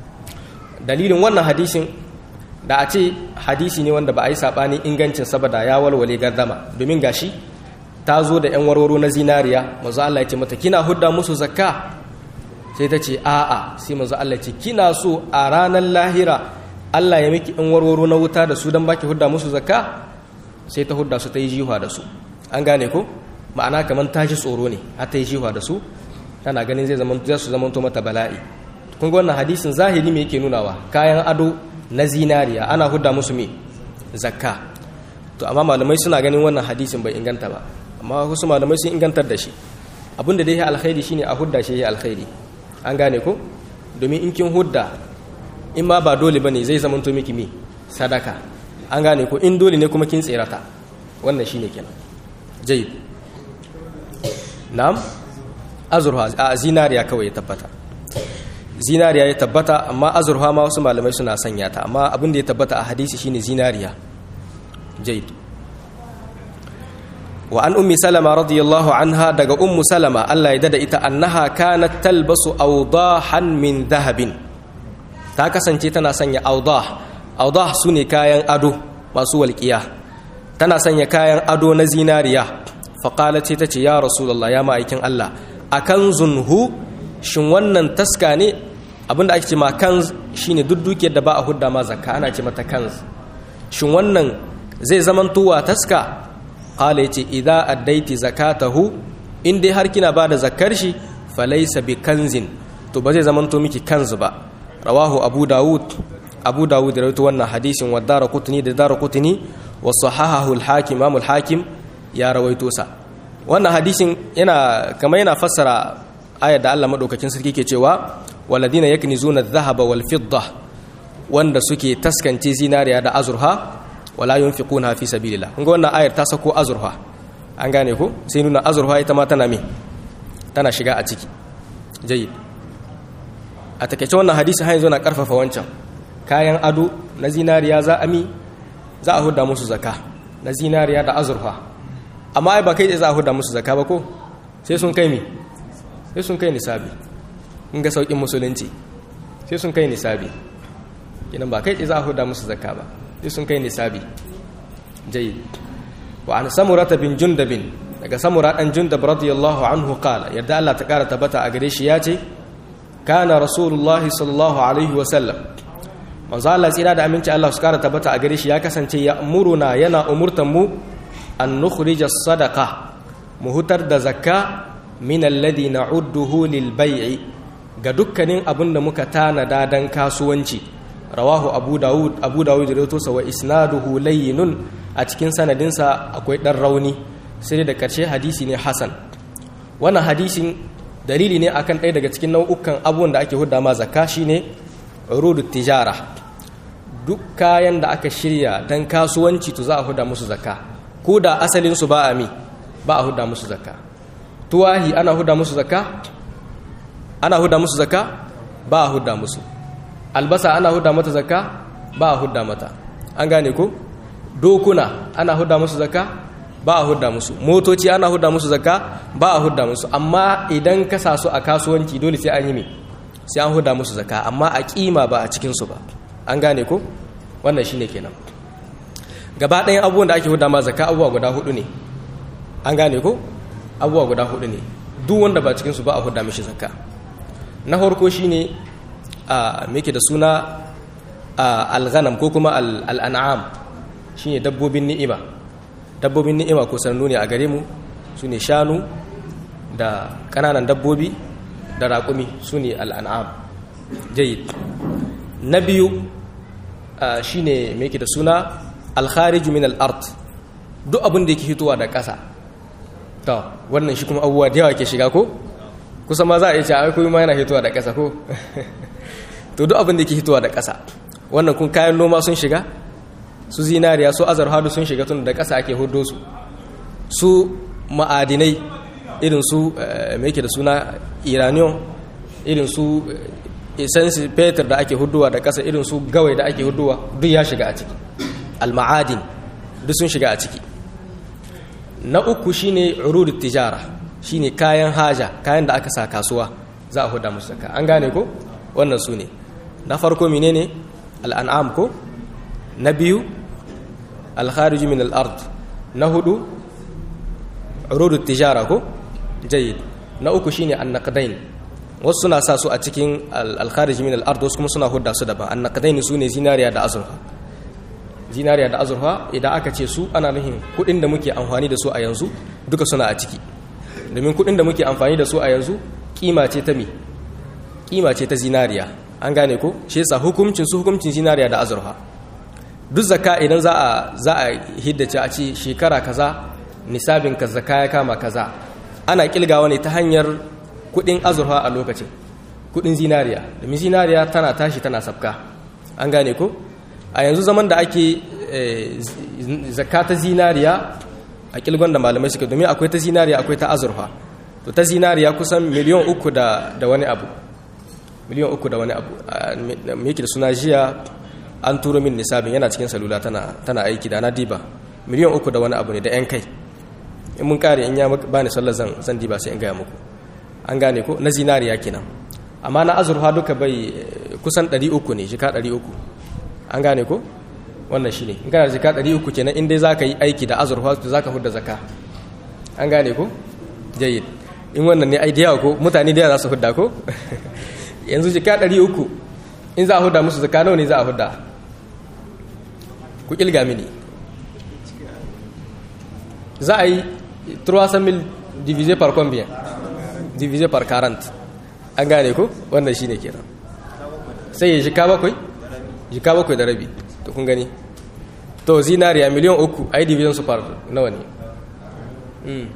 dalilin wannan hadisin da a ce hadisi ne wanda ba a yi sabani ingancin saboda ya walwale gardama domin gashi ta zo da yan warwaro na zinariya manzo Allah ya ce mata kina hudda musu zakka sai ta ce a'a sai manzo Allah ya ce kina so a ranar lahira Allah ya miki yan warwaro na wuta da su dan baki hudda musu zakka sai ta hudda su ta yi jiwa da su an gane ko ma'ana kaman ta ji tsoro ne har ta yi jiwa da su tana ganin zai zama zai su zama to mata bala'i kun ga wannan hadisin zahiri me yake nunawa kayan ado na zinariya ana hudda musu me zakka to amma malamai suna ganin wannan hadisin bai inganta ba amma wasu malamai sun ingantar da shi abinda dai ya alkhairi shine a hudda shi ya alkhairi an gane ko domin in kin hudda in ma ba dole bane zai zama to miki me sadaka an gane ko in dole ne kuma kin tsirata wannan shine kenan jayyid na'am azurha a zinariya kawai ya tabbata zinariya ya tabbata amma azurha ma wasu malamai suna sanya ta amma abin da ya tabbata a hadisi shine zinariya jayyid wa an ummi salama radiyallahu anha daga ummu salama Allah ya dada ita annaha kanat talbasu awdahan min dhahabin ta kasance tana sanya awdah awdah sune kayan ado masu walqiya tana sanya kayan ado na zinariya fa qalat ta ce ya rasulullah ya ma'aikin Allah akan zunhu shin wannan taska ne abinda ake ce ma kanz shine duk dukiyar da ba a hudda ma zakka ana ce mata kanz shin wannan zai zamantowa taska qala yace idza addaiti zakatahu in dai har kina bada zakkar shi falaysa bi kanzin to ba zai zamanto miki kanz ba rawahu abu daud abu daud rawaito wannan hadisin wa daraqutni da daraqutni wa sahahahu al-hakim imam al-hakim ya rawaito sa wannan hadisin yana kamar yana fassara ayar da Allah madaukakin sarki ke cewa waladina yaknizuna adh-dhahaba wal fidda wanda suke taskance zinariya da azurha wala yunfiquna fi sabilillah kun ga wannan ayar ta sako azurha an gane ko sai nuna azurha ita ma tana me tana shiga a ciki jayyid a takeice wannan hadisi har yanzu na karfafa wancan kayan ado na zinariya za a mi za a huda musu zakka na zinariya da azurha amma ai ba kai za a huda musu zakka ba ko sai sun kai mi sai sun kai nisabi kun ga saukin musulunci sai sun kai nisabi kinan ba kai za a huda musu zakka ba sai sun kai nisabi jayyid wa an samurata bin jundab daga samura dan jundab radiyallahu anhu qala yadda Allah ta kara tabbata a gare shi yace kana rasulullah sallallahu alaihi wa sallam manzo Allah tsira da aminci Allah su kara tabbata a gare shi ya kasance ya amuruna yana umurtan mu an nukhrija sadaqa mu hutar da zakka min alladhi na'udduhu lil bai'i ga dukkanin abinda muka tanada dan kasuwanci rawahu abu daud abu daud rawaito sa wa isnaduhu layyinun a cikin sanadinsa akwai dan rauni sai da karshe hadisi ne hasan wannan hadisin dalili ne akan ɗaya daga cikin nau'ukan abubuwan da ake hudda ma zakka shine urudut tijara duk kayan da aka shirya dan kasuwanci to za a hudda musu zakka ko da asalin su ba a mi ba a hudda musu zakka tuwahi ana hudda musu zakka ana hudda musu zakka ba a hudda musu albasa ana hudda mata zakka ba a hudda mata an gane ko dokuna ana hudda musu zakka ba a hudda musu. Motoci ana hudda musu zakka, ba a hudda musu. Amma idan ka sa su a kasuwanci dole sai an yi me sai an hudda musu zakka, amma a kima ba a cikin su ba. An gane ko? Wannan shine kenan. Gaba ɗayan abubuwan da ake hudda ma zakka abubuwa guda hudu ne. An gane ko? Abubuwa guda hudu ne. Duk wanda ba cikin su ba a hudda mishi zakka. Na farko shine a me yake da suna al-ghanam ko kuma al-an'am, shine dabbobin ni'ima. Dabbobin ni'ima ko sanannu ne a gare mu, sune shanu da kananan dabbobi da raƙumi, sune al-an'am. Jayyid. Na biyu shine me yake da suna al-kharij min al-ard, duk abin da yake fitowa da ƙasa. To wannan shi kuma abubuwa da yawa ke shiga ko kusa ma za a yi ce ai kuma yana fitowa da ƙasa ko to duk abin da yake fitowa da ƙasa, wannan kun kayan noma sun shiga, su zinariya su azurfa sun shiga tun da ƙasa ake hudo su, su ma'adinai irin su me yake da suna uranium, irin su essence peter da ake hudowa da ƙasa, irin su gawai da ake hudowa, duk ya shiga a ciki. Al-ma'adin duk sun shiga a ciki. Na uku shine urudut tijara, shine kayan haja, kayan da aka sa kasuwa za a huda musu zakka. An gane ko? Wannan su ne. Na farko menene? Al-an'am ko? Na biyu al-kharij min al-ard. Na hudu urudut tijara ko? Jayyid. Na uku shine an-naqdain. Wasu suna sa su a cikin al-kharij min al-ard, wasu kuma suna hudda su daban. An-naqdain su ne zinariya da azurfa. Zinariya da azurfa idan aka ce su ana nufin kudin da muke amfani da su a yanzu duka suna a ciki, domin kudin da muke amfani da su a yanzu kima ce ta mi kima ce ta zinariya. An gane ko? Shi yasa hukuncin su hukuncin zinariya da azurfa. Duk zakka idan za a za a hiddace a ce shekara kaza nisabin ka zakka ya kama kaza, ana kilgawa ne ta hanyar kudin azurfa a lokacin, kudin zinariya, domin zinariya tana tashi tana sabka. An gane ko? A yanzu zaman da ake zakka ta zinariya a kilgon da malamai suka, domin akwai ta zinariya akwai ta azurfa. To ta zinariya kusan miliyan uku da da wani abu miliyan uku da wani abu me yake da suna jiya an turo min nisabin, yana cikin salula tana tana aiki da na diba, miliyan uku da wani abu ne da yan kai. In mun kare in ya bani sallar zan zan diba sai in gaya muku. An gane ko? Na zinariya kenan. Amma na azurfa duka bai kusan ɗari uku ne, jika ɗari uku. An gane ko? Wannan shi ne. In kana jika ɗari uku kenan in dai za ka yi aiki da azurfa za ka hudda zakka. An gane ko? Jayyid. In wannan ne ai da yawa ko mutane da yawa za su hudda ko? Yanzu jika ɗari uku in za a hudda musu zakka nawa ne za a hudda? Ku kilga mini. Za a yi trois cent mille divisé par combien? Divisé par quarante. An gane ko? Wannan shi ne kenan. Sai ya jika bakwai? Jika bakwai da rabi. To kun gani? To zinariya miliyan uku ai division su par nawa ne? Mm.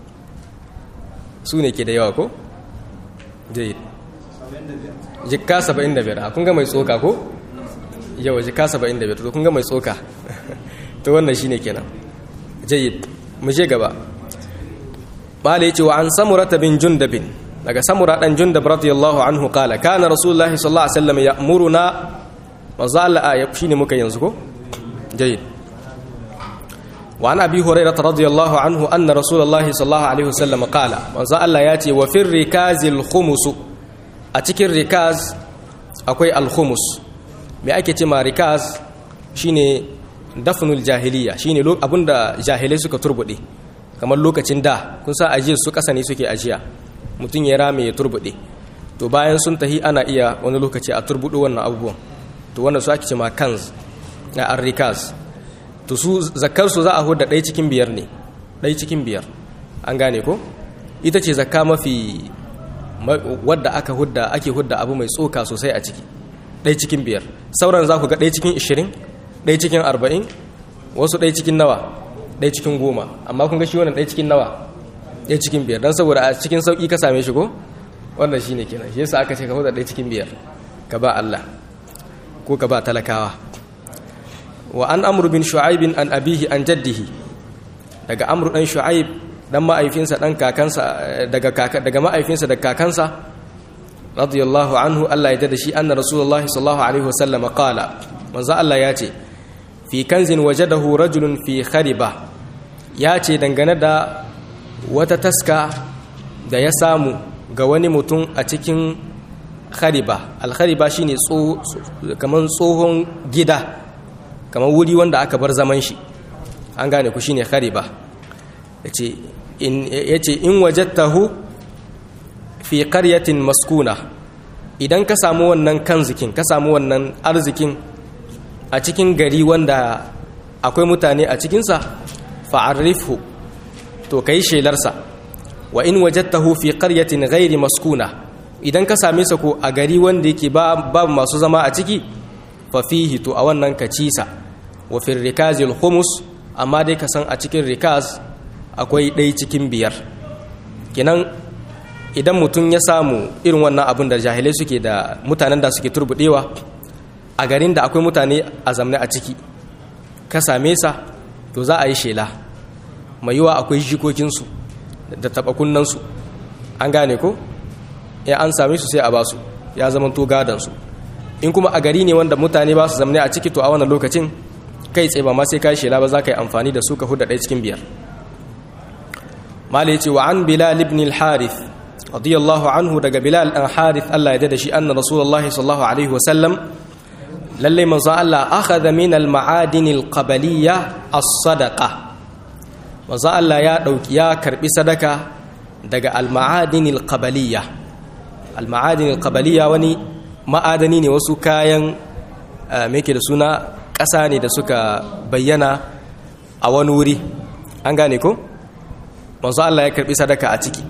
Su ne ke da yawa ko? Jayyid. Jika saba'in da biyar. Kun ga mai tsoka ko? Yawa jika saba'in da biyar. To kun ga mai tsoka. To wannan shine kenan. Jayyid. Mu je gaba. Bala yace wa an Samurata bin Jundabin. Daga Samura dan Jundab radiyallahu anhu qala kana Rasulullahi sallallahu alaihi wasallam ya'muruna manzo Allah ya shine muka yanzu ko? Jayyid. Wa an Abi Hurairah radiyallahu anhu anna Rasulullahi sallallahu alaihi wasallam qala manzo Allah ya ce wa fir rikazil khumus, a cikin rikaz akwai al-khumus. Me ake ce ma rikaz? Shine dafnul jahiliya, shine abinda jahilai suka turbude, kamar lokacin da kun sa ajiye su kasa ne suke ajiya, mutum ya rame ya turbude, to bayan sun tahi ana iya wani lokaci a turbudo wannan abubuwan, to wannan su ake ce ma kanz na ar-rikaz. To su zakkar su za a hudda ɗaya cikin biyar ne, ɗaya cikin biyar. An gane ko? Ita ce zakka mafi wadda aka hudda ake hudda abu mai tsoka sosai a ciki, ɗaya cikin biyar. Sauran za ku ga ɗaya cikin ishirin, ɗaya cikin arba'in, wasu ɗaya cikin nawa, ɗaya cikin goma. Amma kun ga shi wannan ɗaya cikin nawa, ɗaya cikin biyar, don saboda a cikin sauƙi ka same shi ko? Wannan shi ne kenan, shi yasa aka ce ka hudda ɗaya cikin biyar, ka ba Allah ko ka ba talakawa. Wa an Amr bin Shu'aib an abihi an jaddihi, daga Amr dan Shu'aib dan ma'aifinsa dan kakansa daga kaka daga ma'aifinsa da kakansa radiyallahu anhu Allah ya dada shi anna rasulullahi sallallahu alaihi wasallam qala manzo Allah ya ce fi kanzin wajadahu rajulun fi khariba, ya ce dangane da wata taska da ya samu ga wani mutum a cikin khariba. Al-khariba shine kaman tsohon gida, kaman wuri wanda aka bar zaman shi, an gane ku, shine khariba. yace in yace in wajadtahu fi qaryatin maskuna, idan ka samu wannan kanzikin, ka samu wannan arzikin a cikin gari wanda akwai mutane a cikinsa, fa'arrifhu, to kai shelarsa. Wa in wajadtahu fi qaryatin ghairi maskuna, idan ka same sa ko a gari wanda yake babu masu zama a ciki, fa fihi, to a wannan ka ci sa. Wa fi rikazil khumus, amma dai ka san a cikin rikaz akwai ɗaya cikin biyar. Kenan idan mutum ya samu irin wannan abin da jahilai suke da mutanen da suke turbudewa a garin da akwai mutane a zamne a ciki, ka same sa, to za a yi shela. Mai yiwa akwai jikokinsu da taɓakunansu, an gane ko? Ya an same su sai a basu, ya zama to gadansu. In kuma a gari ne wanda mutane ba su zamne a ciki, to a wannan lokacin kai tsaye ba ma sai ka yi shela ba, za ka yi amfani da su ka huda ɗaya cikin biyar. Mala ya ce wa an Bilal ibn al-Harith radiyallahu anhu, daga Bilal ɗan Harith Allah ya dada shi, anna Rasulullahi sallallahu alaihi wasallam, lallai manzon Allah akhadha min al-ma'adin al-qabaliyya as-sadaqa. Manzon Allah ya dauki ya karbi sadaka daga al-ma'adin al-qabaliyya. Al-ma'adin al-qabaliyya wani ma'adani ne, wasu kayan me yake da suna ƙasa ne da suka bayyana a wani wuri, an gane ko? Manzon Allah ya karbi sadaka a ciki.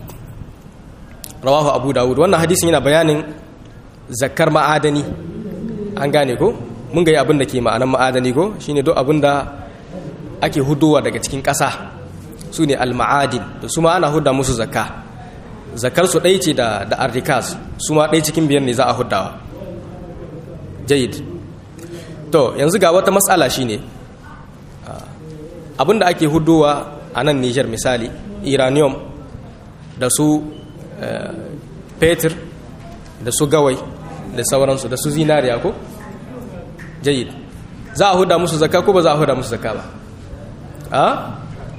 Rawahu Abu Dawud. Wannan hadisin yana bayanin zakkar ma'adani, an gane ko? Mun ga abin da ke ma'anan ma'adani ko? Shine duk abin da ake hudowa daga cikin ƙasa, su ne al-ma'adin, da su ma ana hudda musu zakka. Zakkar su ɗaya ce da da arrikas, su ma ɗaya cikin biyar ne za a huddawa. Jayyid. To yanzu ga wata matsala shine abin da ake hudowa a nan Niger, misali uranium da su fetur da su gawai da sauransu, da su zinariya ko? Jayyid. Za a huda musu zakka ko ba za a huda musu zakka ba? A?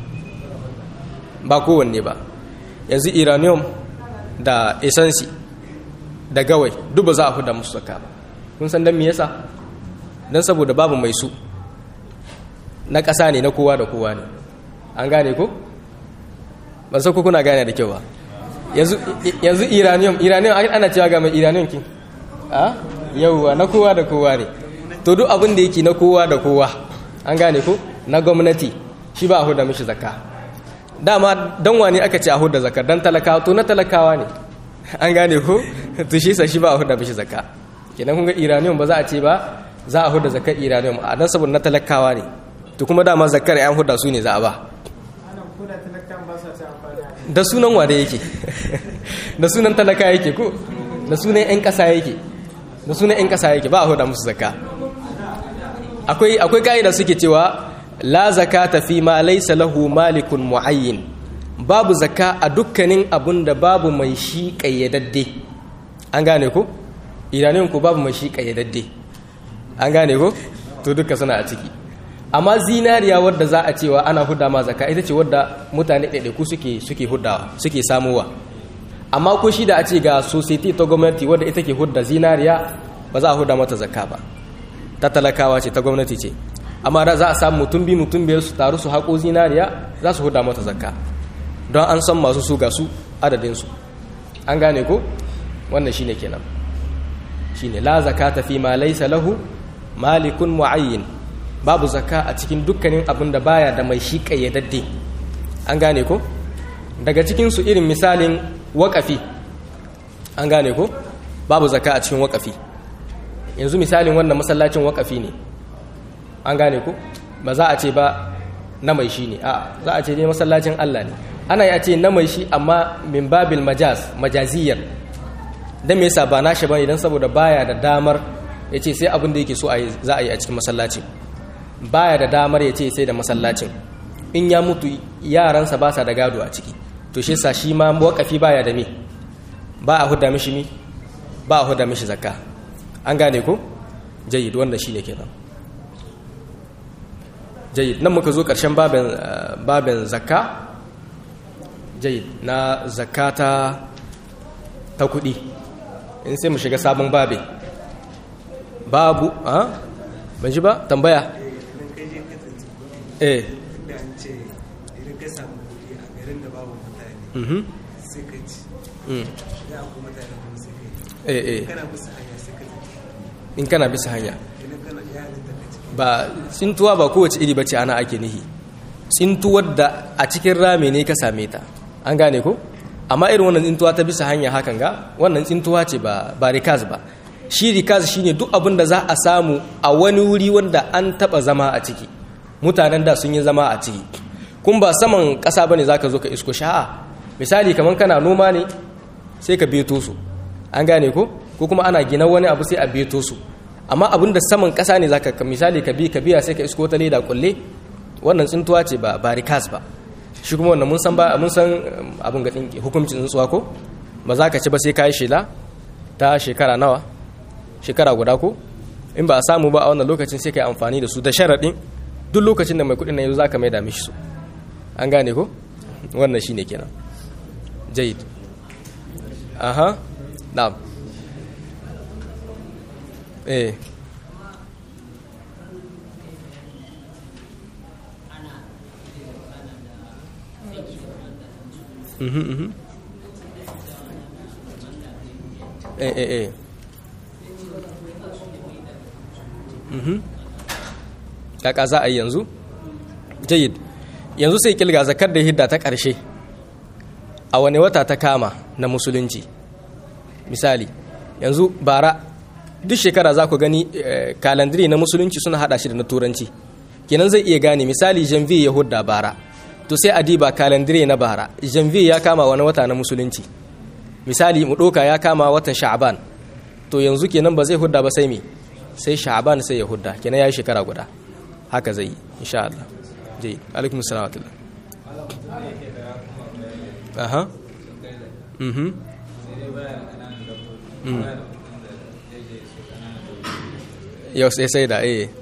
Ba kowanne ba. Yanzu uranium da essence da gawai duk ba za a huda musu zakka ba. Kun san dan me yasa? Dan saboda babu mai su, na ƙasa ne, na kowa da kowa ne, an gane ko? Ban san ko kuna gane da kyau ba. Yanzu yanzu uranium uranium ana cewa ga mai uranium kin, a yauwa na kowa da kowa ne. To duk abin da yake na kowa da kowa, an gane ko, na gwamnati, shi ba a huda mishi zakka. Dama dan wani aka ce a huda zakka, dan talakawa, to na talakawa ne, an gane ko? To shi sa shi ba a huda mishi zakka. Kenan kun ga uranium ba za a ce ba za a huda zakkar uranium, a dan saboda na talakawa ne. To kuma dama zakkar ayan huda su ne za a ba. Da sunan wada yake, da sunan talaka yake ko, da sunan 'yan ƙasa yake, da sunan 'yan ƙasa yake, ba a huda musu zakka. Akwai akwai ka'ida suke cewa la zakata fi ma laysa lahu malikun muayyin, babu zakka a dukkanin abun da babu mai shi kayyadadde, an gane ko? Iraniyan ko babu mai shi kayyadadde, an gane ko? To duka suna a ciki. Amma zinariya wadda za a cewa ana hudda ma zakka ita ce wadda mutane ɗaiɗaiku suke suke huddawa, suke samuwa. Amma ko shi da a ce ga society ta gwamnati wadda ita ke hudda zinariya, ba za a hudda mata zakka ba, ta talakawa ce, ta gwamnati ce. Amma da za a samu mutum bi mutum biyar su taru su haƙo zinariya, za su hudda mata zakka, don an san masu su ga su adadinsu, an gane ko? Wannan shine kenan, shine la zakata fi ma laysa lahu malikun muayyin, babu zakka a cikin dukkanin abin da baya da mai shi kayyadadde, an gane ko? Daga cikin su irin misalin waƙafi, an gane ko? Babu zakka a cikin waƙafi. Yanzu misalin wannan masallacin waƙafi ne, an gane ko? Ba za a ce ba na mai shi ne, a za a ce ne masallacin Allah ne. Ana yi a ce na mai shi, amma min babil majaz, majaziyar. Dan me yasa ba nashi bane, dan saboda baya da damar ya ce sai abin da yake so za a yi a cikin masallacin. Baya da damar ya ce sai da masallacin. In ya mutu yaransa ba sa da gado a ciki, to shi sa shi ma waƙafi baya da me, ba a huda mishi mi, ba a huda mishi zakka, an gane ko? Jayyid. Wannan shine kenan. jayyid nan muka zo ƙarshen babin babin zakka jayyid na zakata ta kuɗi in sai mu shiga sabon babe babu a ban ji ba tambaya eh idan ka samu kuɗi a garin da babu mutane mhm sai ka ci mm ya kuma mutane kuma sai ka ci eh eh kana bisa hanya sai ka ci in kana bisa hanya idan kana ya halitta ka ci ba tsintuwa ba kowace iri bace ana ake nihi tsintuwar da a cikin rame ne ka same ta an gane ko amma irin wannan tsintuwa ta bisa hanya hakan ga wannan tsintuwa ce ba ba rikaz ba shi rikaz shine duk abin da za a samu a wani wuri wanda an taba zama a ciki mutanen da sun yi zama a ciki kun ba saman ƙasa bane zaka zo ka isko sha'a misali kaman kana noma ne sai ka beto su an gane ko ko kuma ana gina wani abu sai a beto su amma abin da saman ƙasa ne zaka misali ka bi ka biya sai ka isko ta leda kulle wannan tsintuwa ce ba ba rikaz ba shi kuma wannan mun san ba mun san abin ga hukuncin tsuntsuwa ko ba za ka ci ba sai ka yi shela ta shekara nawa shekara guda ko in ba a samu ba a wannan lokacin sai ka yi amfani da su da sharaɗin duk lokacin da mai kuɗin na yanzu za ka mai da mishi su an gane ko wannan shi ne kenan jayid aha na'am eh mhm mhm eh eh eh mhm kaka za a yi yanzu jayid yanzu sai kilga zakar da hidda ta ƙarshe a wani wata ta kama na musulunci misali yanzu bara duk shekara za ku gani kalandiri na musulunci suna hada shi da na turanci kenan zai iya gane misali janvier ya hudda bara to sai a diba kalandire na bara janvier ya kama wani wata na musulunci misali mu doka ya kama watan sha'ban to yanzu kenan ba zai hudda ba sai me sai sha'ban sai ya hudda kenan yayi shekara guda haka zai insha Allah jai alaikum assalam wa rahmatullah aha mhm yau sai sai da eh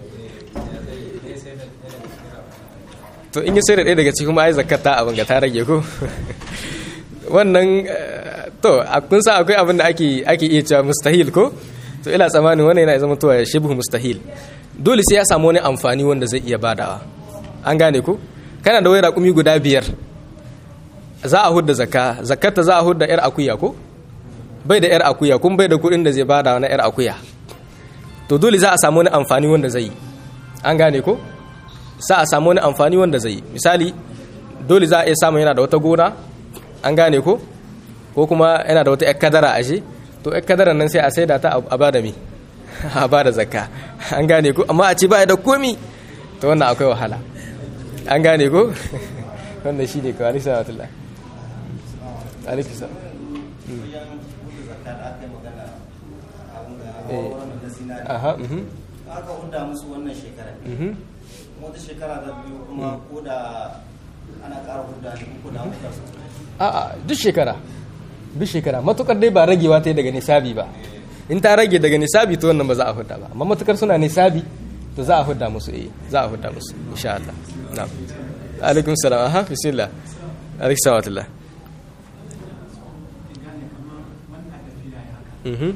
to in yi sai da ɗaya daga cikin ma'ai zakata abin ga ta rage ko wannan to kun sa akwai abin da ake ake iya cewa mustahil ko to ina tsammanin wannan yana zama to shibhu mustahil dole sai ya samu wani amfani wanda zai iya badawa an gane ko kana da wai raƙumi guda biyar za a hudda zakka zakkata za a hudda yar akuya ko bai da yar akuya kun bai da kuɗin da zai bada na yar akuya to dole za a samu wani amfani wanda zai yi an gane ko sa a samu wani amfani wanda zai yi misali dole za a iya samun yana da wata gona an gane ko ko kuma yana da wata yar kadara ashe to yar kadaran nan sai a saida ta a bada mi a bada zakka an gane ko amma a ce ba da komi to wannan akwai wahala an gane ko wannan shi ne kawai alisa watullah alisa aha mhm aka huda musu wannan shekara mhm wata shekara da biyu kuma ko da ana ƙara huda ne ko da huda su a'a duk shekara duk shekara matukar dai ba ragewa ta daga nisabi ba in ta rage daga nisabi to wannan ba za a huda ba amma matukar suna nisabi to za a huda musu eh za a huda musu insha Allah na'am alaikum salam aha bismillah alaikum salam mhm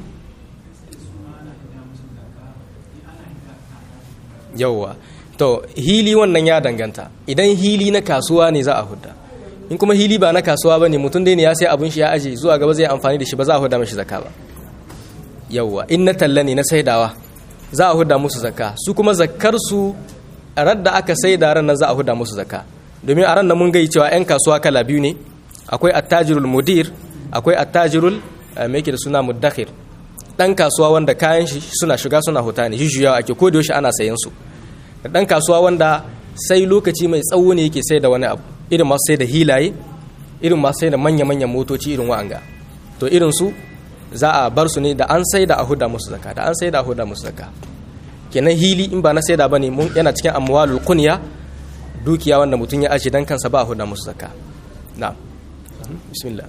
yauwa to hili wannan ya danganta idan hili na kasuwa ne za a hudda in kuma hili ba na kasuwa ba ne mutum dai ne ya sai abin shi ya aje zuwa gaba zai amfani da shi ba za a hudda mashi zakka ba yauwa in na talla ne na saidawa za a hudda musu zakka su kuma zakkar su a radda aka saida ran nan za a hudda musu zakka domin a ran nan mun gai cewa yan kasuwa kala biyu ne akwai attajirul mudir akwai attajirul me yake da suna muddakhir dan kasuwa wanda kayan shi suna shiga suna huta ne jujjuyawa ake ko da yaushe ana sayan su da dan kasuwa wanda sai lokaci mai tsawo ne yake sai da wani abu irin masu sai da hilaye irin masu sai da manya-manyan motoci irin wa'anga to irin su za a bar su ne da an sai da a huda musu zakka da an sai da a huda musu zakka kenan hili in ba na sai da bane mun yana cikin amwalul kunya dukiya wanda mutum ya aje dan kansa ba a huda musu zakka na'am bismillah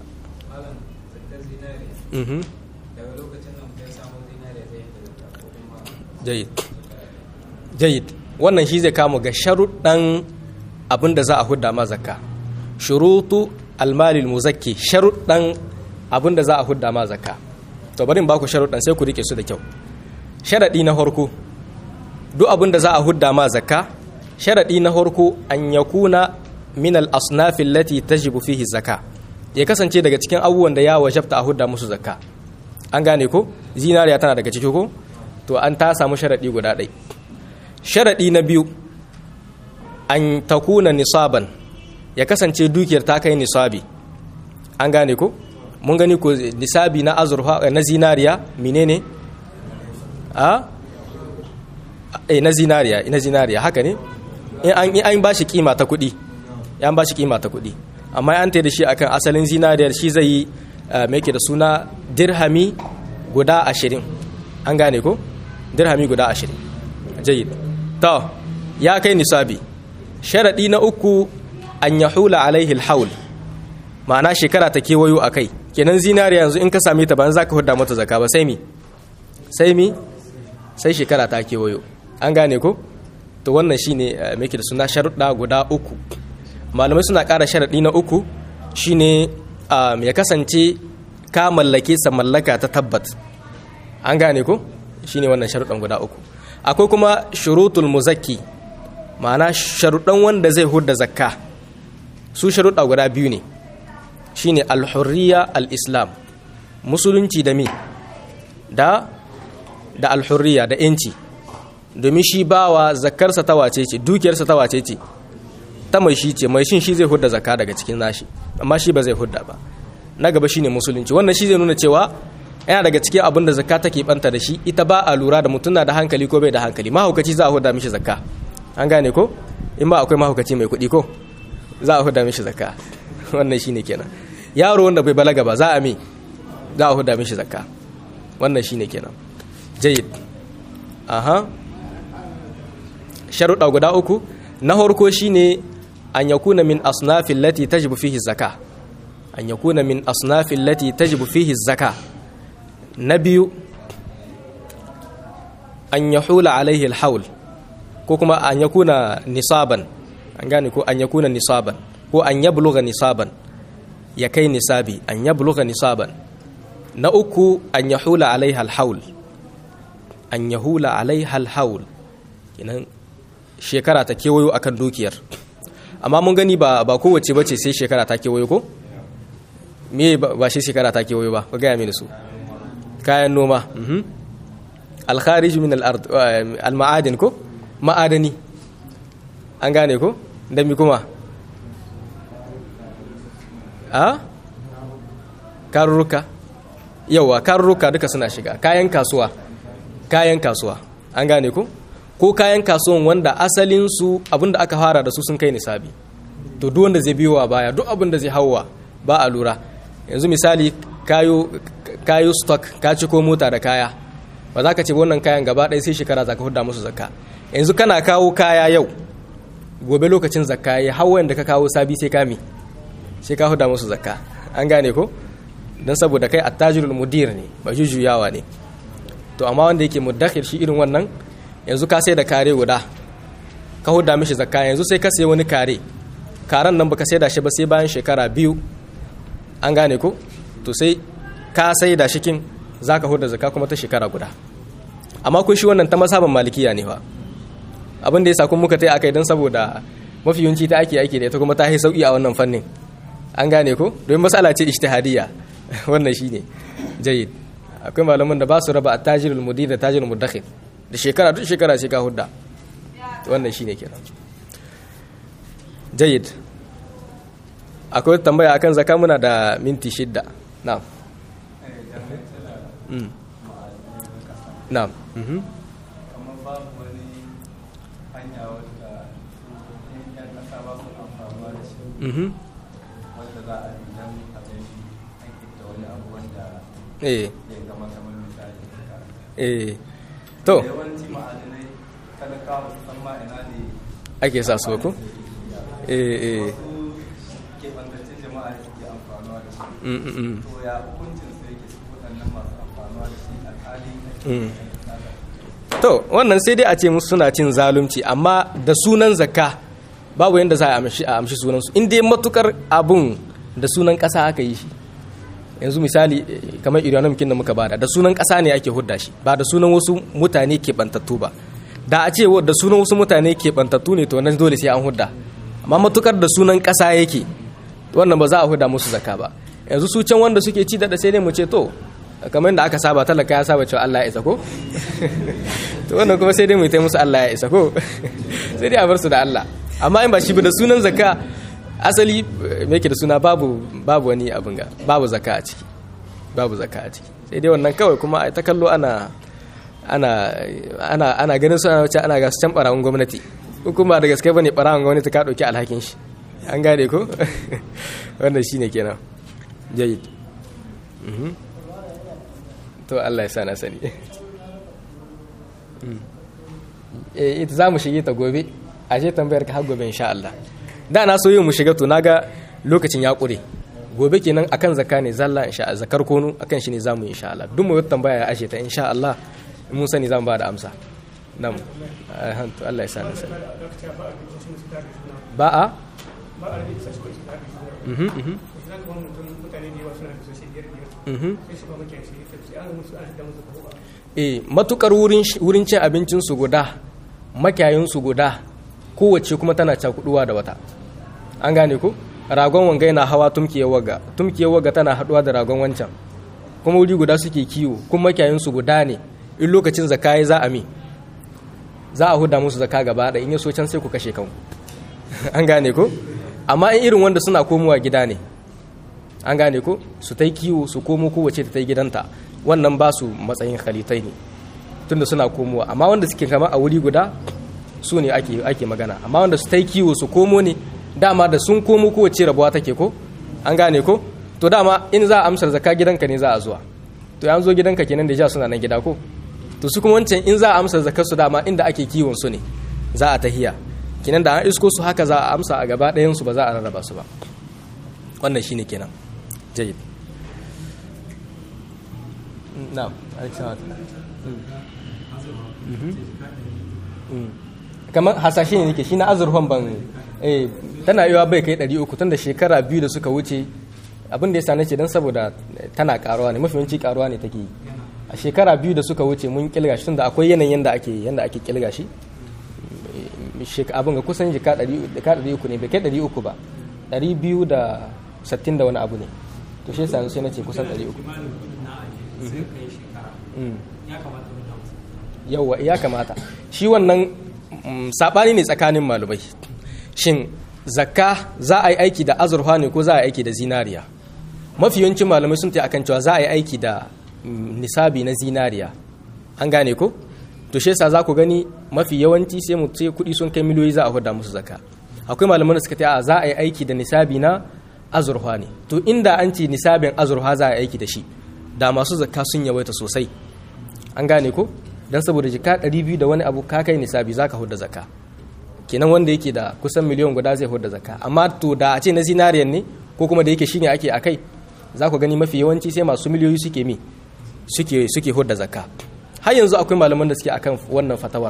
mhm jayid jayid wannan shi zai kama ga sharuɗan abin da za a hudda ma zakka. Shurutu almalil muzakki, sharuɗan abin da za a hudda ma zakka. To bari in baku sharuɗan sai ku rike su da kyau. Sharaɗi na farko, duk abin da za a hudda ma zakka, sharaɗi na farko an yakuna min al-asnaf allati tajibu fihi zakka. Ya kasance daga cikin abubuwan da ya wajabta a hudda musu zakka. An gane ko? Zinariya tana daga ciki ko? To an ta samu sharaɗi guda ɗai. Sharaɗi na biyu, an takuna nisaban, ya kasance dukiyar ta kai nisabi. An gane ko? Mun gani ko nisabi na azurfa na zinariya menene? A? Eh na zinariya, na zinariya haka ne? In an in an bashi kima ta kuɗi. Ya an bashi kima ta kuɗi. Amma an tayi da shi akan asalin zinariyar shi zai yi me yake da suna dirhami guda ashirin. An gane ko? Dirhami guda ashirin. Jayyid. To, ya kai nisabi. Sharaɗi na uku an yahula alaihi alhaul. Ma'ana shekara ta kewayo a kai. Kenan zinariya yanzu in ka same ta ba za ka hudda mata zakka ba sai mi? Sai mi? Sai shekara ta kewayo. An gane ko? To wannan shine me yake da suna sharuɗa guda uku. Malamai suna ƙara sharaɗi na uku shine ya kasance ka mallake sa mallaka ta tabbat. An gane ko? Shine wannan sharuɗan guda uku. Akwai kuma shurutul muzakki, ma'ana sharuɗan wanda zai hudda zakka. Su sharuɗa guda biyu ne. Shine al-hurriya al-islam. Musulunci da mi? Da da al-hurriya da yanci. Domin shi bawa zakkarsa ta wace ce, dukiyarsa ta wace ce. Ta mai shi ce, mai shin shi zai hudda zakka daga cikin nashi, amma shi ba zai hudda ba. Na gaba shine musulunci. Wannan shi zai nuna cewa yana daga cikin abin da zakka take banta da shi, ita ba a lura da mutum na da hankali ko bai da hankali. Mahaukaci za a hudda mishi zakka. An gane ko? In ba akwai mahaukaci mai kuɗi ko? Za a hudda mishi zakka. Wannan shine kenan. Yaro wanda bai balaga ba za a mi? Za a hudda mishi zakka. Wannan shine kenan. Jayyid. Aha. Sharuɗa guda uku. Na farko shine an yakuna min asnafil lati tajibu fihi zakka. An yakuna min asnafil lati tajibu fihi zakka. Na biyu, an yahula alaihi alhaul, ko kuma an yakuna nisaban. An gane ko an yakuna nisaban, ko an yabluga nisaban, ya kai nisabi, an yabluga nisaban. Na uku, an yahula alaiha alhaul, an yahula alaiha alhaul, kinan shekara ta kewayo akan dukiyar. Amma mun gani ba ba kowace bace sai shekara ta kewayo ko? Me ba shi shekara ta kewayo ba? Ka gaya mini su. Kayan noma. Al-kharij min al-ard, al-ma'adin ko? Ma'adani. An gane ko? Dan mi kuma? A? Karurruka. Yawa, karurruka duka suna shiga. Kayan kasuwa. Kayan kasuwa. An gane ko? Ko kayan kasuwan wanda asalin su abinda aka fara da su sun kai nisabi. To duk wanda zai biyo wa baya, duk abinda zai hawa ba a lura. Yanzu misali kayo kayo stock, ka ci ko mota da kaya. Ba za ka ce wannan kayan gaba ɗaya sai shekara za ka hudda musu zakka. Yanzu kana kawo kaya yau, gobe lokacin zakka ya hawan da ka kawo sabi sai kami, sai ka hudda musu zakka. An gane ko? Don saboda kai attajirul mudir ne, ba jujjuyawa ne. To amma wanda yake mudakhir shi irin wannan, yanzu ka sai da kare guda, ka hudda mishi zakka, yanzu sai ka sai wani kare. Karen nan baka sai da shi ba sai bayan shekara biyu. An gane ko? To sai ka sai da shikin za ka hudda zakka kuma ta shekara guda. Amma kun shi wannan ta masaban malikiya ne fa. Abin da ya sa kun muka tai akai dan saboda mafi yawanci ta ake aiki da ita kuma ta yi sauki a wannan fannin. An gane ko? Domin mas'ala ce ijtihadiyya. Wannan shine jayyid. Akwai malaman da ba su raba at-tajirul mudir da tajirul mudakhir. Da shekara duk shekara sai ka hudda. Wannan shine kenan. Jayyid. Akwai tambaya akan zakka, muna da minti shidda. Na'am. Mm. Na'am. Mhm. Kamar babu wani hanya wadda yan kasa ba su amfani da shi. Mhm. Wanda za a yi dan a gani an kitta wani abu wanda Eh. ya gama kamar misali. Eh. To, Yawanci ma'adanai talakawa su san ma ina ne ake sa su ko? Eh eh. su keɓantaccen jama'a suke amfanuwa da shi. Mm mm, mm. To ya hukuncin su yake su waɗannan masu amfanuwa da shi alhali Mm. to wannan sai dai a ce musu suna cin zalunci, amma da sunan zakka babu yanda za a amshi a amshi sunan su in dai matukar abun da sunan kasa aka yi shi. Yanzu misali kamar iranian da muka bada da sunan kasa ne ake hudda shi, ba da sunan wasu mutane ke bantattu ba. Da a ce da sunan wasu mutane ke bantattu ne to nan dole sai an hudda, amma matukar da sunan kasa yake wannan ba za a hudda musu zakka ba. Yanzu su can wanda suke ci da sai dai mu ce to kamar yadda aka saba talaka ya saba cewa Allah ya isa ko to wannan kuma sai dai mu yi ta musu Allah ya isa ko sai dai a bar su da Allah. Amma in ba shi ba da sunan zakka asali me yake da suna babu babu wani abin ga babu zakka a ciki, babu zakka a ciki, sai dai wannan kawai kuma a ta kallo ana ana ana ana ganin su ana wuce ana ga su can barawun gwamnati, hukuma da gaske bane barawun gwamnati ka dauki alhakin shi, an gane ko wannan shine kenan. Jayyid. Mhm. To Allah ya sa na sani. Eh ita za mu shige ta gobe, ashe tambayar ka har gobe insha Allah. Da na so yin mu shiga to naga lokacin ya kure. Gobe kenan akan zakka ne zalla insha Allah, zakar kono akan shi ne zamu insha Allah. Duk mu tambaya ya ashe ta insha Allah mun sani zamu ba da amsa. Nam. Eh to Allah ya sa na sani. Ba a Mhm mhm. Eh matukar wurin wurin cin abincin su guda, makiyayin su guda, kowace kuma tana cakuduwa da wata, an gane ko ragon wanga yana hawa tumkiyar waga, tumkiyar waga tana haduwa da ragon wancan, kuma wuri guda suke kiwo, kuma makiyayin su guda ne. In lokacin zakka ya za a mi za a huda musu zakka gaba da in yaso can sai ku kashe kanku an gane ko. Amma in irin wanda suna komowa gida ne, an gane ko su ta yi kiwo su komo kowace ta ta yi gidanta, wannan ba su matsayin khalitai ne tunda suna komowa. Amma wanda suke kama a wuri guda su ne ake, ake magana, amma wanda su ta yi kiwo su komo ne dama da sun komo kowace rabuwa take ko, an gane ko. To dama in za a amsar zakka gidanka ne za a zuwa, to yan zo gidanka kenan da ja suna nan gida ko. To su kuma wancan in za a amsar zakkar su dama inda ake kiwon su ne za a tahiya, kenan da an isko su haka za a amsa a gaba ɗayan su ba za a rarraba su ba. Wannan shine kenan. Jayyid. Na'am, Alexander. Mhm. Mhm. Kamar hasashe ne nake shi na azurfan ban eh tana yiwa bai kai ɗari uku tunda shekara biyu da suka wuce abin da yasa nace dan saboda tana karuwa ne, mafi yawanci karuwa ne take. A shekara biyu da suka wuce mun kilga shi tunda akwai yanayin yanda ake yanda ake kilga shi. Abin ga kusan jika ɗari uku ne, bai kai ɗari uku ba, ɗari biyu da sittin da wani abu ne. To shi yasa sai nace kusan ɗari uku. Yawwa ya kamata shi wannan sabani ne tsakanin malubai, shin zakka za a yi aiki da azurfa ne ko za a yi aiki da zinariya. Mafi yawancin malamai sun ta akan cewa za a yi aiki da nisabi na zinariya, an gane ko. To shi yasa za ku gani mafi yawanci sai mu ce kuɗi sun kai miliyoyi za a huda musu zakka. Akwai malaman da suka ce a za a yi aiki da nisabi na azurfa ne. To inda an ce nisabin azurfa za a yi aiki da shi da masu zakka sun yawaita sosai, an gane ko. Dan saboda jika ɗari biyu da wani abu ka kai nisabi za ka huda zakka, kenan wanda yake da kusan miliyan guda zai huda zakka. Amma to da a ce na zinariyan ne ko kuma da yake shine ake akai, za ku gani mafi yawanci sai masu miliyoyi suke mi suke suke huda zakka. Har yanzu akwai malaman da suke akan wannan fatawar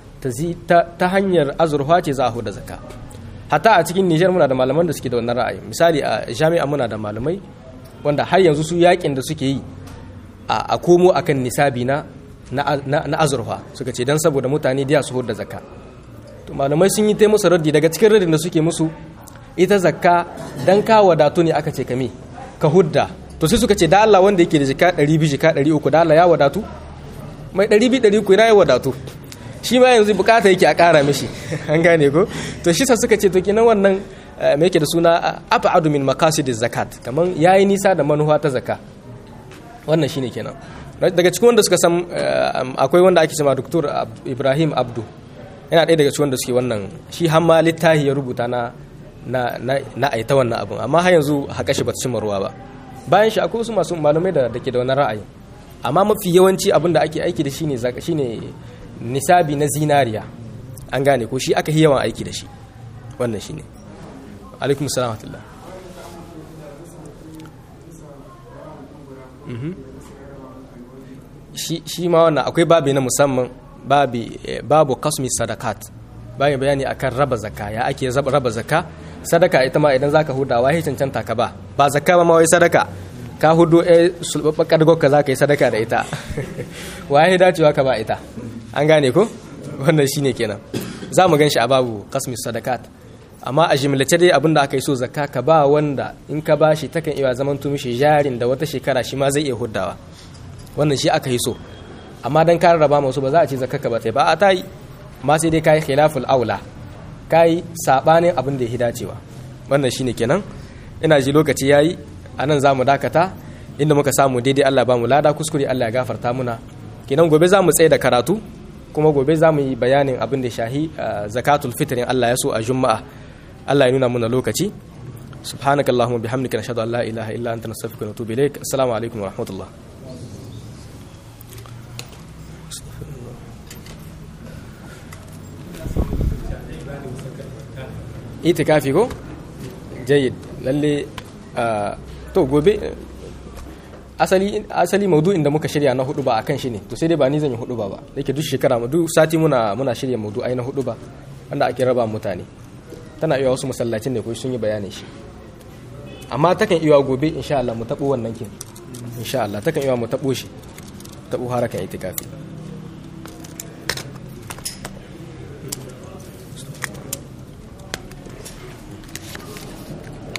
ta, ta hanyar azurfa ce za a huda zakka. Hatta a cikin Nijar muna da malaman da suke da wannan ra'ayi. Misali a jami'a muna da malamai wanda har yanzu su yakin da suke yi a, a komo akan nisabi na na, na, na azurfa, suka ce dan saboda mutane da su huda zakka. To malamai sun yi ta musu raddi, daga cikin raddin da suke musu ita zakka dan ka wadatu ne aka ce kame ka hudda. To sai suka ce da Allah wanda yake da jika ɗari biyu jika ɗari uku da Allah ya wadatu, mai ɗari biyu ɗari uku ya wadatu, shi ma yanzu bukata yake a ƙara mishi an gane ko. To shi sa suka ce to kenan wannan me yake da suna ab'adu min maqasidiz zakat, kaman yayi nisa da manufa ta zakka. Wannan shine kenan. Daga cikin wanda suka san akwai wanda ake cewa Dr. Ibrahim Abdu, yana ɗaya daga cikin wanda suke wannan, shi har ma littafi ya rubuta na na na, na aita wannan abun, amma har yanzu haka shi bata cimma ruwa ba. Bayan shi akwai wasu masu malamai da dake da wannan ra'ayi, amma mafi yawanci abin da ake aiki da shi ne zaka shine nisabi na zinariya, an gane ko, shi aka yi yawan aiki da shi. Wannan shine. Alaikum assalam wa rahmatullah. Mhm. Shi shi ma wannan akwai babi na musamman babi babu qasmi sadaqat bayan bayani akan raba zakka ya ake raba zakka sadaka ita ma idan zaka huda wai cancanta ka ba ba zakka ba ma wai sadaka ka hudo eh sulbabba kadgo ka zaka yi sadaka da ita wai dacewa ka ba ita an gane ko wannan shine kenan zamu ganshi a babu qasmi sadaqat amma a jimlace dai abinda aka yi so zakka ka ba wanda in ka bashi takan iya zaman tu mishi jarin da wata shekara shi ma zai iya huddawa wannan shi aka yi so amma dan ka raba musu ba za a ce zakka ka ba tai ba a tai ma sai dai kai khilaful aula kai sabanin abin da ya dacewa wannan shine kenan ina ji lokaci yayi anan zamu dakata inda muka samu daidai Allah ba mu lada kuskure Allah ya gafarta muna kenan gobe zamu tsaye da karatu kuma gobe zamu yi bayanin abin da shahi zakatul fitrin Allah ya so a juma'a Allah ya nuna muna lokaci subhanakallahumma bihamdika nashhadu an la ilaha illa anta nastaghfiruka wa natubu ilaik assalamu alaikum wa rahmatullah itikafi ko jayyid lalle to gobe asali asali maudu'in da muka shirya na hudu ba akan shi ne to sai dai ba ni zan yi hudu ba ba yake duk shekara duk sati muna muna shirya maudu'ai na hudu ba wanda ake raba mutane tana iya wasu masallacin ne ko sun yi bayanin shi amma takan iya gobe insha Allah mu tabo wannan kin insha Allah takan iya mu tabo shi tabo harakan itikafi